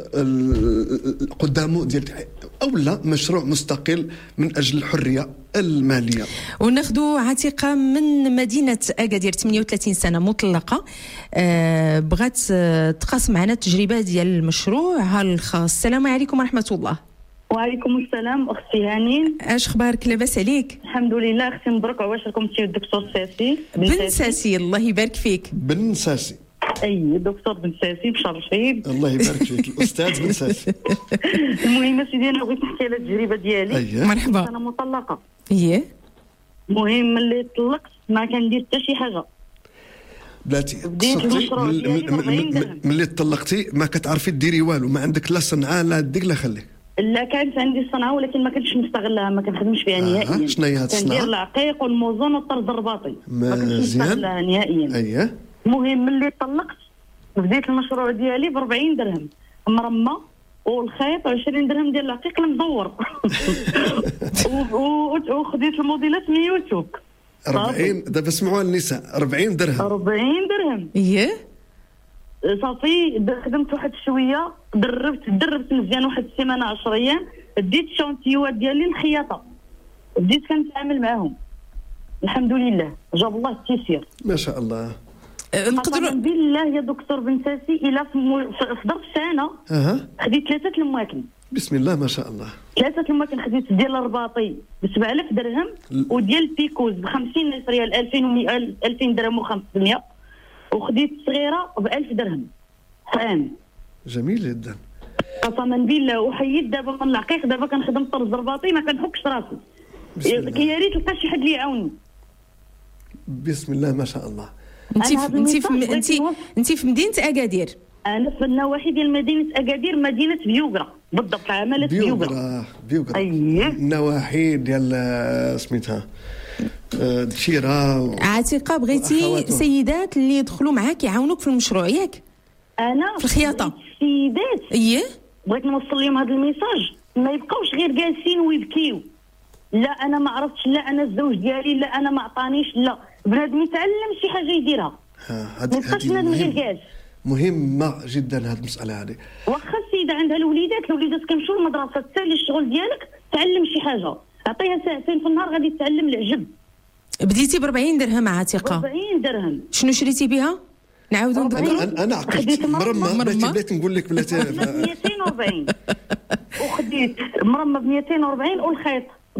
قدامه ديال، او لا مشروع مستقل من اجل الحريه الماليه. وناخذوا عتيقه من مدينه اكادير، ثمانية وثلاثين سنه، مطلقه، أه بغات تقاسم معنا التجربه ديال المشروعها الخاص. السلام عليكم ورحمه الله. وعليكم السلام اختي هانين، اش اخبارك؟ لاباس عليك؟ الحمد لله اختي، مبروك عواشركم انت والدكتور ساسي بن ساسي. الله يبارك فيك. بن ساسي، اي دكتور بن ساسي، مشرفين. الله يبارك فيك الاستاذ بن ساسي. المهم سيدي، انا بغيت نحكي على التجربه ديالي. أيه. مرحبا. انا مطلقه. ايه. المهم ملي طلقت ما كندير حتى شي حاجه. بلاتي بديت المشروع ديالي ب أربعين درهم. ملي طلقتي ما كتعرفي ديري والو، ما عندك لا صنعه لا ديك لا خليك. لا، كانت عندي الصنعه ولكن ما كنتش نستغلها، ما كنخدمش فيها نهائيا. آه. شنو هي هاد الصنعه؟ كندير العقيق والموزون والطرز الرباطي، ما كنتش مزيان. نستغلها نهائيا. اييه. المهم ملي طلقت بديت المشروع ديالي ب أربعين درهم مرمى، والخيط عشرين درهم ديال العقيق المدور. وخديت الموديلات من يوتيوب. أربعين دابا اسمعوا النساء، أربعين درهم. أربعين درهم. ايه. صافي خدمت واحد شويه، دربت دربت مزيان واحد السيمانه عشر ايام، ديت الشونتيوات ديالي الخياطه، بديت كنتعامل معاهم. الحمد لله جاب الله التيسير. ما شاء الله. نقدر بالله يا دكتور بن ساسي، الى في ظرف سنه اها خديت ثلاثه المواكن. بسم الله ما شاء الله. ثلاثه المواكن خديت ديال الرباطي ب سبعة آلاف درهم، وديال البيكوز ب خمسين ريال، ألفين ومئة ألفين درهم وخمسمية، وخديت صغيره ب ألف درهم. فاهم؟ جميل جدا. قسما بالله. وحيد دابا من العقيق، دابا كنخدم طرز رباطي، ما كنحكش راسي. يا ريت لقى شي حد اللي يعاوني. بسم الله ما شاء الله. انت في انت في انت انت في مدينه اكادير؟ انا في النواحي ديال مدينه اكادير، مدينه بيوغرا بالضبط، عماله بيوغرا. بيوغرا بيوغرا اييه، النواحي ديال سميتها دشيره. عتيقه، بغيتي سيدات اللي يدخلوا معاك يعاونوك في المشروع ياك؟ انا في الخياطه السيدات. اييه، بغيت نوصل لهم هذا الميساج، ما يبقاوش غير جالسين ويبكيو. لا انا ما عرفتش، لا انا الزوج ديالي، لا انا ما عطانيش، لا بنادم يتعلم شي حاجه يديرها. ما يبقاش بنادم غير جالس. مهمه جدا هذه المساله هذه. واخا السيده عندها الوليدات، الوليدات كيمشيو للمدرسه، تسالي الشغل ديالك، تعلم شي حاجه، عطيها ساعتين في النهار غادي تتعلم العجب. بديتي ب أربعين درهم عتيقه؟ أربعين درهم. شنو شريتي بها؟ نعاودو نذكروا. انا انا عقلت مرمى، بلاتي بلاتي نقول لك بلاتي مئتين وأربعين، وخديت مرمى ب مئتين وأربعين، والخيط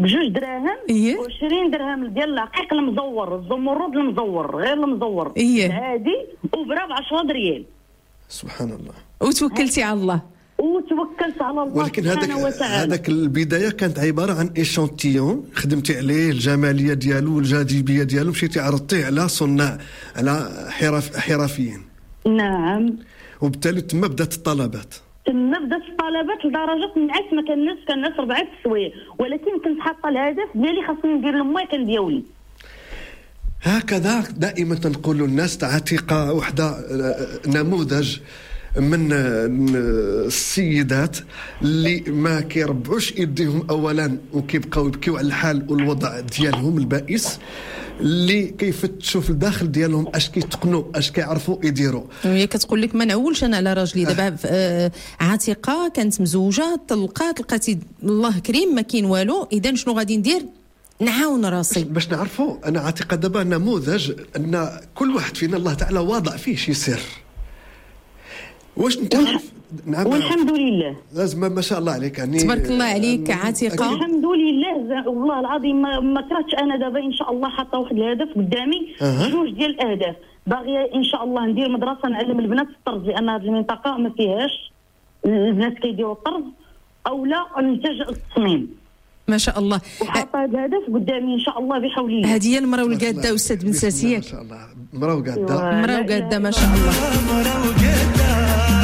بجوج دراهم إيه. وعشرين درهم ديال العقيق المزور، الزمرد المزور غير المزور إيه. العادي، وبرا ب عشرة ريال. سبحان الله. وتوكلتي على الله. وتوكلت على الله ولكن هذاك سبحانه وتعالى. هذاك البدايه كانت عباره عن ايشانتيون، خدمتي عليه الجماليه ديالو والجاذبيه ديالو، مشيتي عرضتيه على صناع، على حرف حرفيين. نعم. وبالتالي تما بدات الطلبات. تما بدات الطلبات لدرجه نعس ما كناس كناس ربعه السوايع، ولكن كنت حاطه الهدف ديالي خاصني ندير الماكن ديالي. هكذا دائما تنقول للناس عتيقه وحده نموذج من السيدات اللي ما كيربعوش ايديهم اولا وكيبقاو يبكيو على الحال والوضع ديالهم البائس، اللي كيفتشوا في الداخل ديالهم اش كيتقنوا اش كيعرفوا يديروا. هي كتقول لك ما نعولش انا على راجلي دابا. آه. عاتقه كانت مزوجه، طلقات، لقاتي الله كريم ما كاين والو، اذا شنو غادي ندير؟ نعاون راسي باش نعرفوا. انا عاتقه دابا نموذج ان كل واحد فينا الله تعالى واضع فيه شي سر. واش انت عارف؟ نعم. والحمد لله. لازم ما شاء الله عليك يعني. تبارك الله عليك عاتقه. الحمد لله والله العظيم ما, ما كرهتش انا دابا ان شاء الله حاطه واحد الهدف قدامي. أه. جوج ديال الاهداف، باغيه ان شاء الله ندير مدرسه نعلم البنات الطرز، لان هذه المنطقه ما فيهاش البنات كيديروا الطرز، او لا نتاج التصميم. ما شاء الله. وحاطه هذا الهدف قدامي ان شاء الله بحول الله. هذه هي المراه والقاده استاذ بن ساسيه. ما شاء الله مراه وقاده. مراه وقاده ما شاء الله. مراه وقاده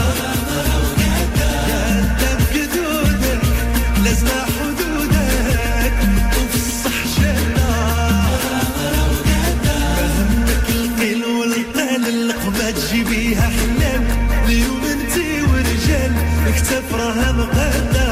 لازم حدودك وفي الصح جنة. فهمك القيل والقال القبة تجيبيها حلال، اليوم انتي ورجال اكتف راها مقادة.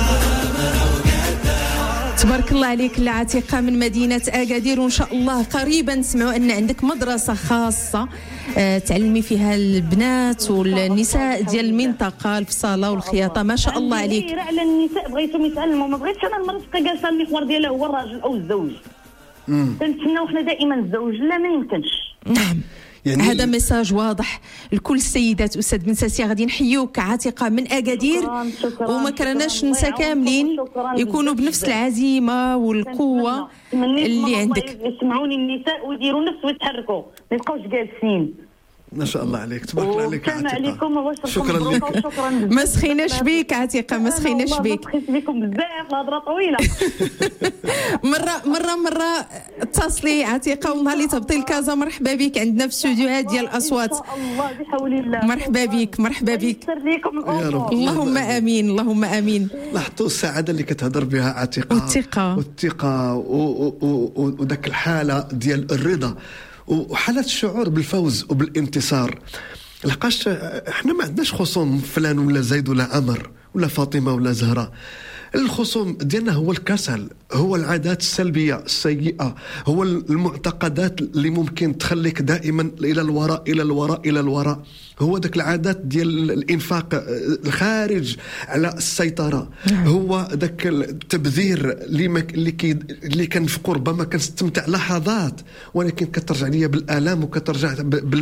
تبارك الله عليك العتيقة من مدينة أكادير، وإن شاء الله قريبا نسمعوا أن عندك مدرسة خاصة أه تعلمي فيها البنات والنساء ديال المنطقة الفصالة والخياطة. ما شاء الله عليك. غير على النساء بغيتهم يتعلموا، ما بغيتش أنا المرأة تبقى جالسة المحور ديالها هو الراجل أو الزوج. كنتسناو حنا دائما الزوج، لا ما يمكنش. نعم. يعني هذا ميساج واضح لكل السيدات. استاذ بن ساسيه غادي نحيوك عاتقه من اكادير، وما كرناش ننسى كاملين يكونوا بنفس العزيمه والقوه اللي عندك. يسمعوني النساء ويديروا نفس ويتحركوا، ما يبقاوش جالسين. ما شاء الله عليك تبارك الله عليك عاتقه. شكرا لك. ما سخيناش بيك عاتقه، ما سخيناش بيك. سخيت بكم بزاف، الهضره طويله. مره مره مره اتصلي عاتقه والله اللي تهبطي لكازا. مرحبا بك عندنا في استوديوهات ديال الاصوات. ان شاء الله بحول الله. مرحبا بك مرحبا بك. يا رب. اللهم امين اللهم امين. لاحظتوا السعاده اللي كتهضر بها عاتقه، والثقه والثقه وذاك الحاله ديال الرضا وحالة الشعور بالفوز وبالانتصار. لقاش احنا ما عندناش خصوم فلان ولا زيد ولا عمر ولا فاطمة ولا زهرة. الخصوم ديالنا هو الكسل، هو العادات السلبية السيئة، هو المعتقدات اللي ممكن تخليك دائما إلى الوراء إلى الوراء إلى الوراء. هو ذاك العادات ديال الإنفاق الخارج على السيطرة. هو ذاك التبذير اللي ما اللي كي اللي كنفقوا ربما كنستمتع لحظات، ولكن كترجع ليا بالآلام وكترجع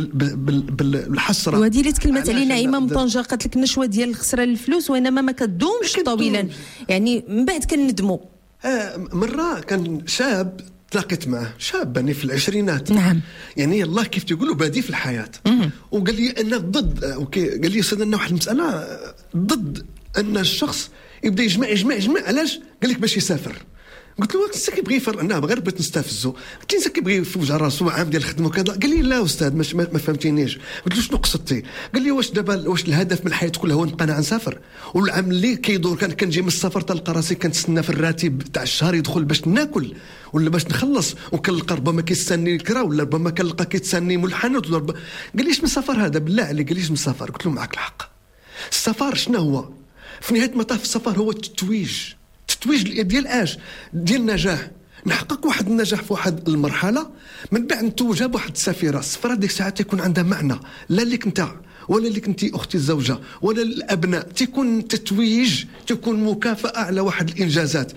بالحسرة. وهذه اللي تكلمت عليه نعيمة من طنجة، قالت لك النشوة ديال الخسرة الفلوس وإنما ما كتدومش طويلا، يعني من بعد كندموا. آه مرة كان شاب تلاقيت معه، شاب يعني في العشرينات. نعم. يعني يلا كيف تقولوا بادي في الحياة. وقال لي أنا ضد، قال لي أستاذ أنا واحد المسألة ضد أن الشخص يبدأ يجمع يجمع يجمع. علاش؟ قال لك باش يسافر. قلت له انت كيبغي يفر، انا غير بغيت نستفزو. قلت له انت كيبغي يفوج على راسو عام ديال الخدمه وكذا. قال لي لا استاذ ما, ما فهمتينيش. قلت له شنو قصدتي؟ قال لي واش دابا واش الهدف من الحياه كلها هو نبقى انا نسافر؟ والعام اللي كيدور كان كنجي من السفر تلقى راسي كنتسنى في الراتب تاع الشهر يدخل باش ناكل ولا باش نخلص، وكنلقى ربما كيستني الكرا ولا ربما كنلقى كيتسني ملحنات ولا ربما. قال لي اش من السفر هذا بالله عليك؟ قال لي اش من السفر؟ قلت له معك الحق. السفر شنو هو؟ في نهايه المطاف السفر هو التتويج. التتويج ديال اش؟ ديال النجاح. نحقق واحد النجاح في واحد المرحله، من بعد نتوجها بواحد السفيره. السفيره ديك الساعه تيكون عندها معنى، لا ليك انت ولا ليك انت اختي الزوجه ولا الابناء، تيكون تتويج، تكون مكافاه على واحد الانجازات.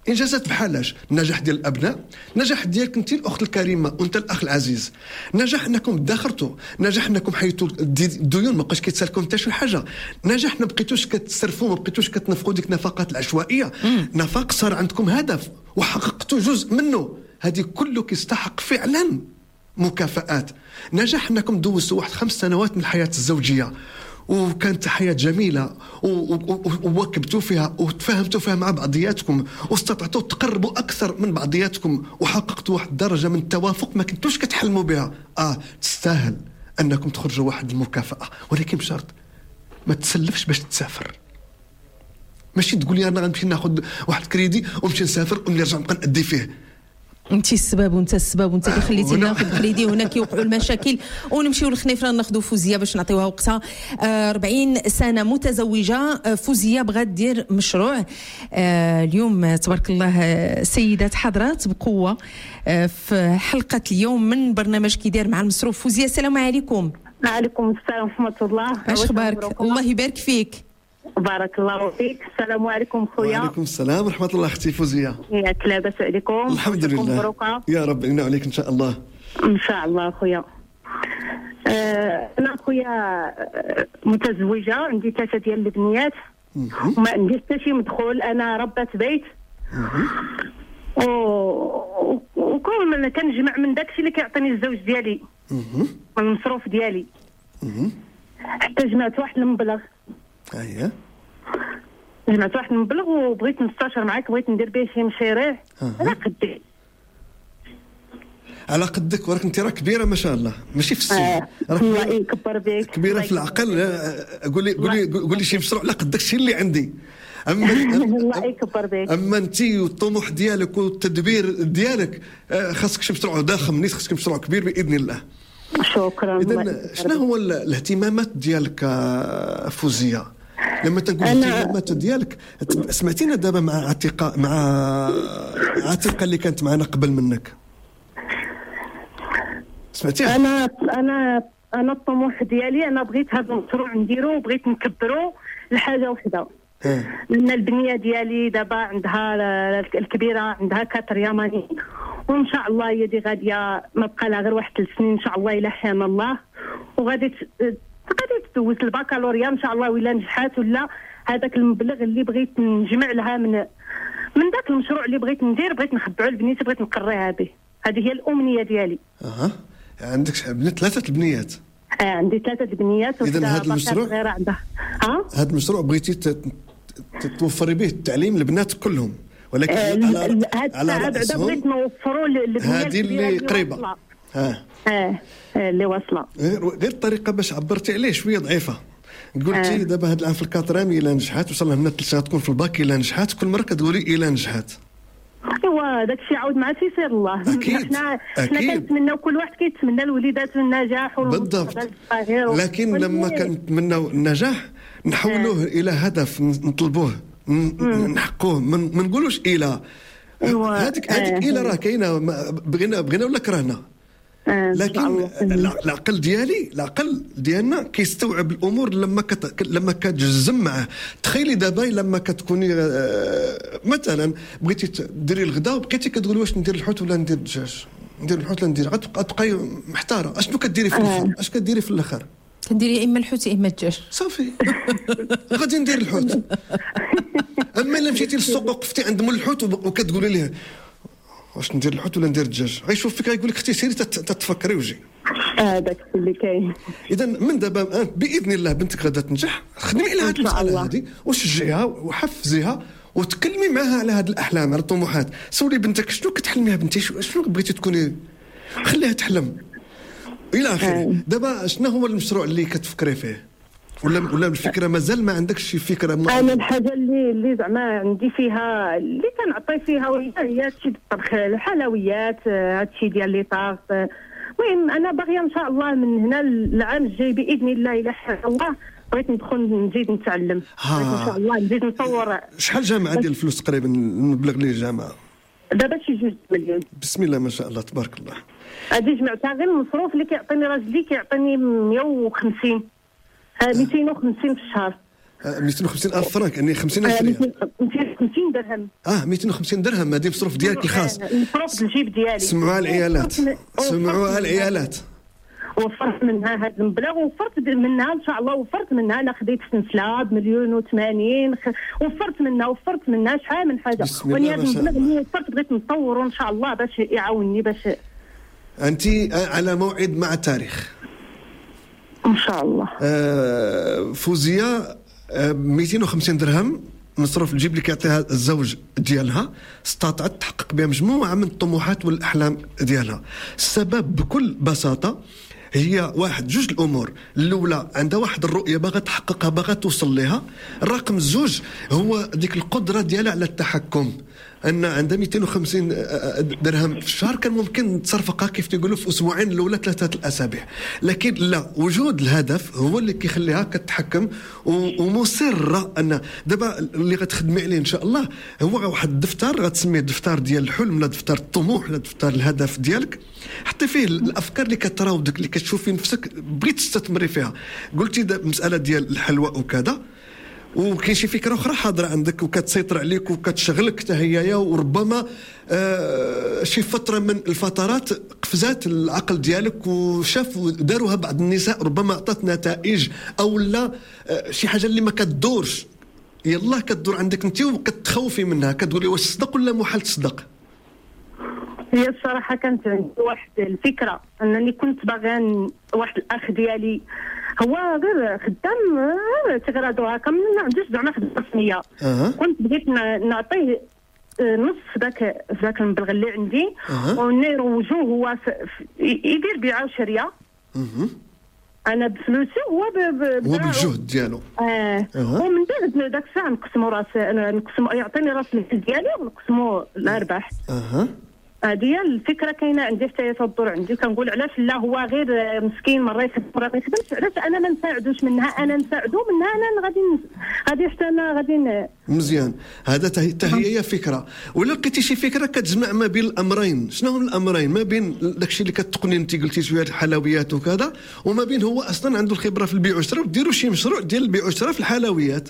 انجازات بحالاش النجاح ديال الابناء، نجاح ديالك انت الاخت الكريمه وانت الاخ العزيز، نجاح انكم دخرتوا، نجاح انكم حيدتوا الديون ما بقاش كيتسالكم حتى شي حاجه، نجاح ما بقيتوش كتسرفوا، ما بقيتوش كتنفقوا ديك النفقات العشوائيه، نفاق صار عندكم هدف وحققتوا جزء منه، هذه كله كيستحق فعلا مكافآت. نجاح انكم دوزتوا واحد خمس سنوات من الحياه الزوجيه وكانت حياة جميلة وواكبتوا فيها وتفاهمتوا فيها مع بعضياتكم واستطعتوا تقربوا أكثر من بعضياتكم وحققتوا واحد درجة من التوافق ما كنتوش كتحلموا بها. آه تستاهل أنكم تخرجوا واحد المكافأة، ولكن بشرط ما تسلفش باش تسافر. ماشي تقولي أنا غنمشي ناخذ واحد كريدي ونمشي نسافر ونرجع نبقى نأدي فيه. انت السبب وانت السبب وانت اللي خليتينا ناخذ كريدي، وهنا كيوقعوا المشاكل ونمشيو للخنيفره ناخذوا فوزيه باش نعطيوها وقتها. آه أربعين سنه متزوجه. آه فوزيه بغات دير مشروع. آه اليوم تبارك الله سيدات حضرات بقوه آه في حلقه اليوم من برنامج كيدير مع المصروف. فوزيه السلام عليكم. وعليكم السلام ورحمه الله. اش اخبارك؟ الله يبارك فيك. بارك الله فيك. السلام عليكم خويا. وعليكم السلام ورحمه الله اختي فوزيه. ياك لاباس عليكم؟ الحمد لله يا رب يعين عليك ان شاء الله. ان شاء الله خويا. آه انا خويا متزوجه، عندي ثلاثه ديال البنيات وما عندي حتى شي مدخول، انا ربة بيت وكل ما كنجمع من داكشي اللي كيعطيني الزوج ديالي من المصروف ديالي حتى جمعت واحد المبلغ. اييه جمعت واحد المبلغ وبغيت نستشر معاك، بغيت ندير به شي مشاريع على قدي. على قدك وراك انت راه كبيره ما شاء الله، ماشي في السن. آه. الله يكبر بك. كبيره في العقل. قولي قولي قولي شي مشروع على قدك شي اللي عندي. اما الله يكبر بك. اما انت والطموح ديالك والتدبير ديالك خاصك شي مشروع ضخم، نيت خاصك مشروع كبير باذن الله. شكرا. اذا شنو هو الاهتمامات ديالك فوزيه؟ لما تنقول الاهتمامات ديالك سمعتينا دابا مع عتيقه مع عتيقه اللي كانت معنا قبل منك، سمعتيها؟ انا انا انا الطموح ديالي انا بغيت هذا المشروع نديرو وبغيت نكبرو لحاجه وحده. لان البنيه ديالي دابا عندها الكبيره عندها كاتر يماني وان شاء الله هي دي غاديه ما بقى لها غير واحد ثلاث سنين ان شاء الله الى حام الله، وغادي غادي تدوز البكالوريا ان شاء الله ولا نجحات ولا هذاك المبلغ اللي بغيت نجمع لها من من ذاك المشروع اللي بغيت ندير بغيت نخبعو لبنيتي بغيت نقريها به. هذه هي الامنيه ديالي. اها عندك بنات ثلاثه البنيات؟ اه عندي ثلاثه البنيات. اذا هذا المشروع غير عندها ها هذا المشروع بغيتي توفري به التعليم للبنات كلهم، ولكن آه على على هذا بغيت نوفروا للبنيات هذه اللي قريبه. اه اه اللي واصله. غير الطريقه باش عبرتي عليه شويه ضعيفه. قلتي آه. دابا هاد العام في الكاترامي الى نجحات، وصلنا هنا ثلاث سنوات تكون في الباك الى نجحات، كل مره كتقولي الى نجحات. ايوا داك الشيء عاود مع تيسير الله. حنا حنا كنتمناو كل واحد كيتمنى لوليداته النجاح بالضبط، لكن لما كنتمناو النجاح نحولوه آه. الى هدف نطلبوه نحقوه، ما نقولوش الى هذيك هذيك الى راه كاينه بغينا بغينا ولا كرهنا. آه لكن العقل ديالي العقل ديالنا كيستوعب الامور لما كت... لما كتجزم معه. تخيلي دابا لما كتكوني آه مثلا بغيتي ديري الغداء وبقيتي كتقولي واش ندير الحوت ولا ندير الدجاج، ندير الحوت ولا ندير، غتبقاي محتاره اشنو كديري في الاخر. اش كديري في الاخر؟ كنديري اما الحوت اما الدجاج. صافي غادي ندير الحوت. اما الا مشيتي للسوق وقفتي عند مول الحوت وكتقولي ليه واش ندير الحوت ولا ندير الدجاج، غيشوف فيك غيقول لك اختي سيري تتفكري وجي. هذاك آه اللي كاين. اذا من دابا باذن الله بنتك غادا تنجح، خدمي على هذه المساله هذه وشجعيها وحفزيها وتكلمي معها على هذه الاحلام على الطموحات. سولي بنتك شنو كتحلميها بنتي، شنو بغيتي تكوني، خليها تحلم الى اخره. آه. دابا شنو هو المشروع اللي كتفكري فيه ولا ولا الفكره مازال ما عندكش شي فكره؟ انا الحاجه اللي اللي زعما عندي فيها اللي كنعطي فيها هي هادشي الطبخ، الحلويات، هادشي ديال لي طاغ. المهم انا باغيه ان شاء الله من هنا العام الجاي باذن الله الى حال الله بغيت ندخل نزيد نتعلم ان شاء الله، نزيد نطور. شحال جامعه ديال الفلوس تقريبا المبلغ اللي جامعه؟ دابا شي جوج مليون. بسم الله ما شاء الله تبارك الله. هادي جمعتها غير المصروف اللي كيعطيني راجلي، كيعطيني مية وخمسين ميتين وخمسين في الشهر. مئتين وخمسين ألف فرنك يعني خمسين ألف ريال. مئتين وخمسين درهم. اه مئتين وخمسين درهم هذه مصروف ديالك الخاص. مصروف الجيب ديالي. سمعوها العيالات سمعوها العيالات. وفرت منها هذا المبلغ وفرت منها ان شاء الله وفرت منها انا خديت سلسله بمليون وثمانين وفرت منها وفرت منها شحال من حاجه وانا هذا المبلغ اللي وفرت بغيت نطور ان شاء الله باش يعاونني باش. انت على موعد مع التاريخ ان شاء الله. آه فوزيه آه مئتين وخمسين درهم مصروف الجيب اللي كيعطيها الزوج ديالها استطاعت تحقق بها مجموعه من الطموحات والاحلام ديالها. السبب بكل بساطه هي واحد جوج الامور. الاولى عندها واحد الرؤيه باغا تحققها باغا توصل لها. الرقم الزوج هو ديك القدره ديالها على التحكم. ان عندها مئتين وخمسين درهم في الشهر كان ممكن تصرفها كيف تقولوا في اسبوعين الاولى ثلاثه الاسابيع، لكن لا، وجود الهدف هو اللي كيخليها كتحكم ومصره. ان دابا اللي غتخدمي عليه ان شاء الله هو واحد الدفتر غتسميه دفتر ديال الحلم ولا دفتر الطموح ولا دفتر الهدف ديالك. حطي فيه الافكار اللي كتراودك اللي كتشوفي نفسك بغيت تستثمري فيها. قلتي المساله ديال الحلوى وكذا، وكاين شي فكره اخرى حاضره عندك وكتسيطر عليك وكتشغلك حتى هي، وربما آه شي فتره من الفترات قفزات العقل ديالك وشاف داروها بعض النساء ربما عطات نتائج، او لا آه شي حاجه اللي ما كتدورش يلا كتدور عندك انت وكتخوفي منها، كتقولي واش تصدق ولا محال تصدق. هي الصراحه كانت عندي واحد الفكره انني كنت باغا واحد الاخ ديالي هو غير خدام تغرادو هكا ما عندوش زعما خدمه رسميه. أه. كنت بغيت نعطيه نص ذاك ذاك المبلغ اللي عندي أه. ونروجوه هو يدير بيعه وشريه. أه. انا بفلوسي هو ب هو بالجهد ديالو. اه, أه. ومن بعد داك الساعه نقسموا راس نقسموا يعطيني راس المال ديالي ونقسموا الارباح. اها هذه الفكره كاينه عندي حتى تدور عندي. كنقول علاش لا هو غير مسكين مره يخدم مره ما يخدمش، علاش انا ما نساعدوش منها انا نساعدو منها انا غادي غادي حتى انا غادي مزيان. هذا حتى هي فكره. ولا لقيتي شي فكره كتجمع ما بين الامرين، شنو هما الامرين؟ ما بين داكشي اللي كتقني انت قلتي شويه الحلويات وكذا، وما بين هو اصلا عنده الخبره في البيع والشراء، وديروا شي مشروع ديال البيع والشراء في الحلويات.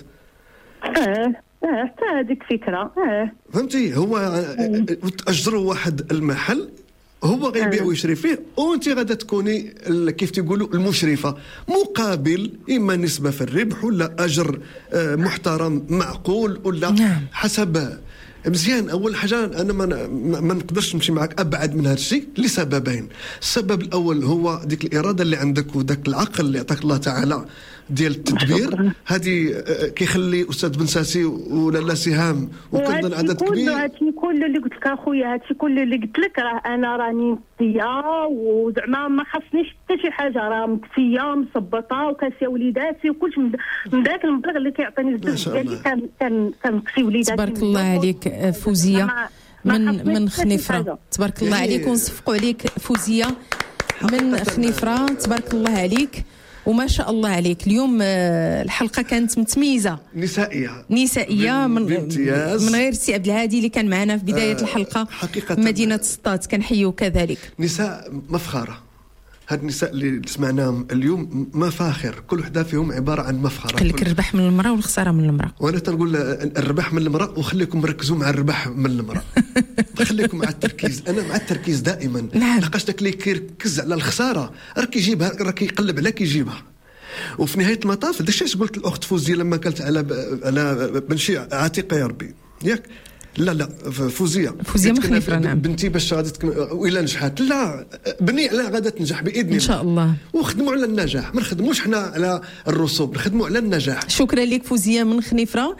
اه اه حتى هذيك فكره. اه فهمتي، هو تاجروا واحد المحل هو غيبيع ويشري فيه، وانت غادا تكوني كيف تقولوا المشرفه، مقابل اما نسبه في الربح ولا اجر محترم معقول ولا نعم. حسب. مزيان. اول حاجه انا ما, ما نقدرش نمشي معك ابعد من هذا الشيء لسببين. السبب الاول هو ديك الاراده اللي عندك وداك العقل اللي عطاك الله تعالى ديال التدبير، هذه كيخلي استاذ بن ساسي ولا لا سهام وكنظن عدد كبير. هادشي كله اللي قلت لك اخويا، هادشي كله اللي قلت لك راه انا راني مكفيه وزعما ما خاصنيش حتى شي حاجه، راه مكفيه مصبطه وكاسيه وليداتي وكلشي من ذاك المبلغ اللي كيعطيني الزوج ديالي كان كان كنكفي وليداتي. تبارك الله عليك فوزيه من من خنيفره، تبارك الله عليك ونصفقوا عليك فوزيه من خنيفره، تبارك الله عليك وما شاء الله عليك. اليوم الحلقه كانت متميزه نسائيه نسائيه من من غير سي عبد الهادي اللي كان معنا في بدايه آه الحلقه حقيقه مدينه سطات كنحيو كذلك. نساء مفخره، هاد النساء اللي سمعناهم اليوم مفاخر، كل وحده فيهم عباره عن مفخره. خليك الربح من المراه والخساره من المراه. وانا تنقول الربح من المراه وخليكم ركزوا مع الربح من المراه. خليكم مع التركيز، انا مع التركيز دائما. نعم. لقاش داك اللي كيركز على الخساره راه كيجيبها، راه كيقلب عليها كيجيبها. وفي نهايه المطاف داكشي اش قلت الاخت فوزيه لما قالت على على بنشي عتيقه يا ربي ياك. لا لا فوزيه فوزيه من خنيفره. نعم. بنتي باش غادي وإلا نجحت، لا بني على غادا تنجح باذن الله ان شاء الله. وخدموا على النجاح، ما نخدموش حنا على الرسوب، نخدموا على النجاح. شكرا لك فوزيه من خنيفره.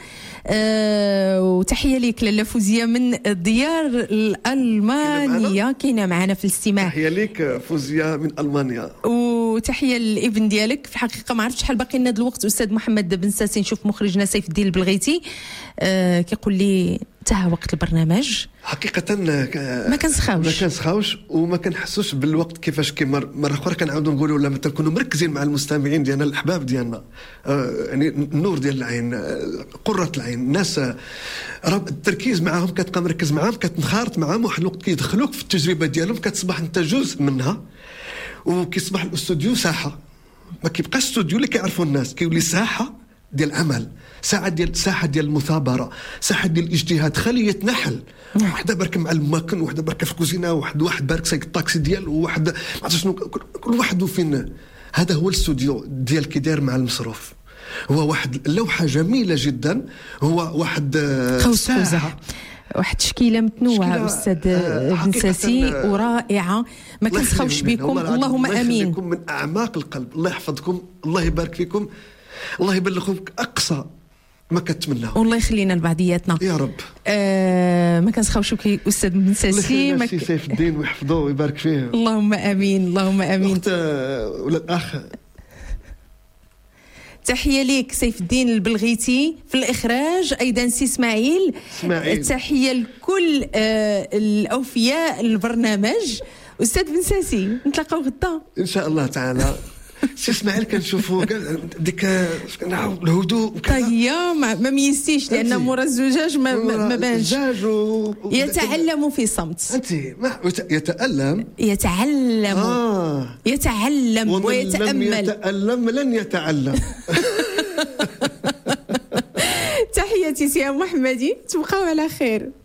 أه وتحيه لك لاله فوزيه من الديار الالمانيه كاينه معنا في الاستماع. تحيه لك فوزيه من المانيا وتحيه للابن ديالك. في الحقيقه ما عرفتش شحال باقي لنا الوقت. استاذ محمد بن ساسي نشوف مخرجنا سيف الدين البلغيتي أه كيقول لي انتهى وقت البرنامج. حقيقه ما كنسخاوش ما كنسخاوش وما كنحسوش بالوقت كيفاش كيمر. مره اخرى كنعاودوا نقولوا لما تكونوا مركزين مع المستمعين ديالنا الاحباب ديالنا، آه يعني النور ديال العين، آه قره العين، الناس آه التركيز معاهم كتبقى مركز معاهم، كتنخرط معاهم، واحد الوقت كيدخلوك في التجربه ديالهم، كتصبح انت جزء منها، وكيصبح الاستوديو ساحه. ما كيبقاش استوديو اللي كيعرفوا الناس، كيولي ساحه ديال العمل، ساعه ديال ساحه ديال المثابره، ساحه ديال الاجتهاد. خليه يتنحل، وحده برك مع الماكن، وحده برك في الكوزينه، واحد واحد برك سايق الطاكسي ديالو، وواحد ما عرفتش شنو، كل واحد فين. هذا هو الاستوديو ديال كي داير مع المصروف. هو واحد اللوحه جميله جدا، هو واحد قوس قزح، واحد تشكيله متنوعه استاذ بن ساسي ورائعه. ما كنسخاوش بكم، اللهم امين. الله من اعماق القلب، الله يحفظكم، الله يبارك فيكم، الله يبلغكم اقصى ما كتمناه، والله يخلينا لبعضياتنا يا رب. آه ما كنسخاوش بك استاذ بن ساسي، ما ك... سيف الدين ويحفظوه ويبارك فيه. اللهم امين، اللهم امين. ولا الاخ، تحية ليك سيف الدين البلغيتي في الإخراج، أيضا سي إسماعيل. إسماعيل. تحية لكل آه الأوفياء البرنامج. أستاذ بن ساسي نتلاقاو غدا إن شاء الله تعالى. سي إسماعيل كنشوفوا ديك الهدوء طيب ما, ما ميزتيش لأن مورا الزجاج ما, ما بانش. و... يتعلم في صمت. أنت ما يتألم يتعلم آه. يتعلم ويتأمل. لم يتألم لن يتعلم. تحياتي سي محمدي، تبقاو على خير.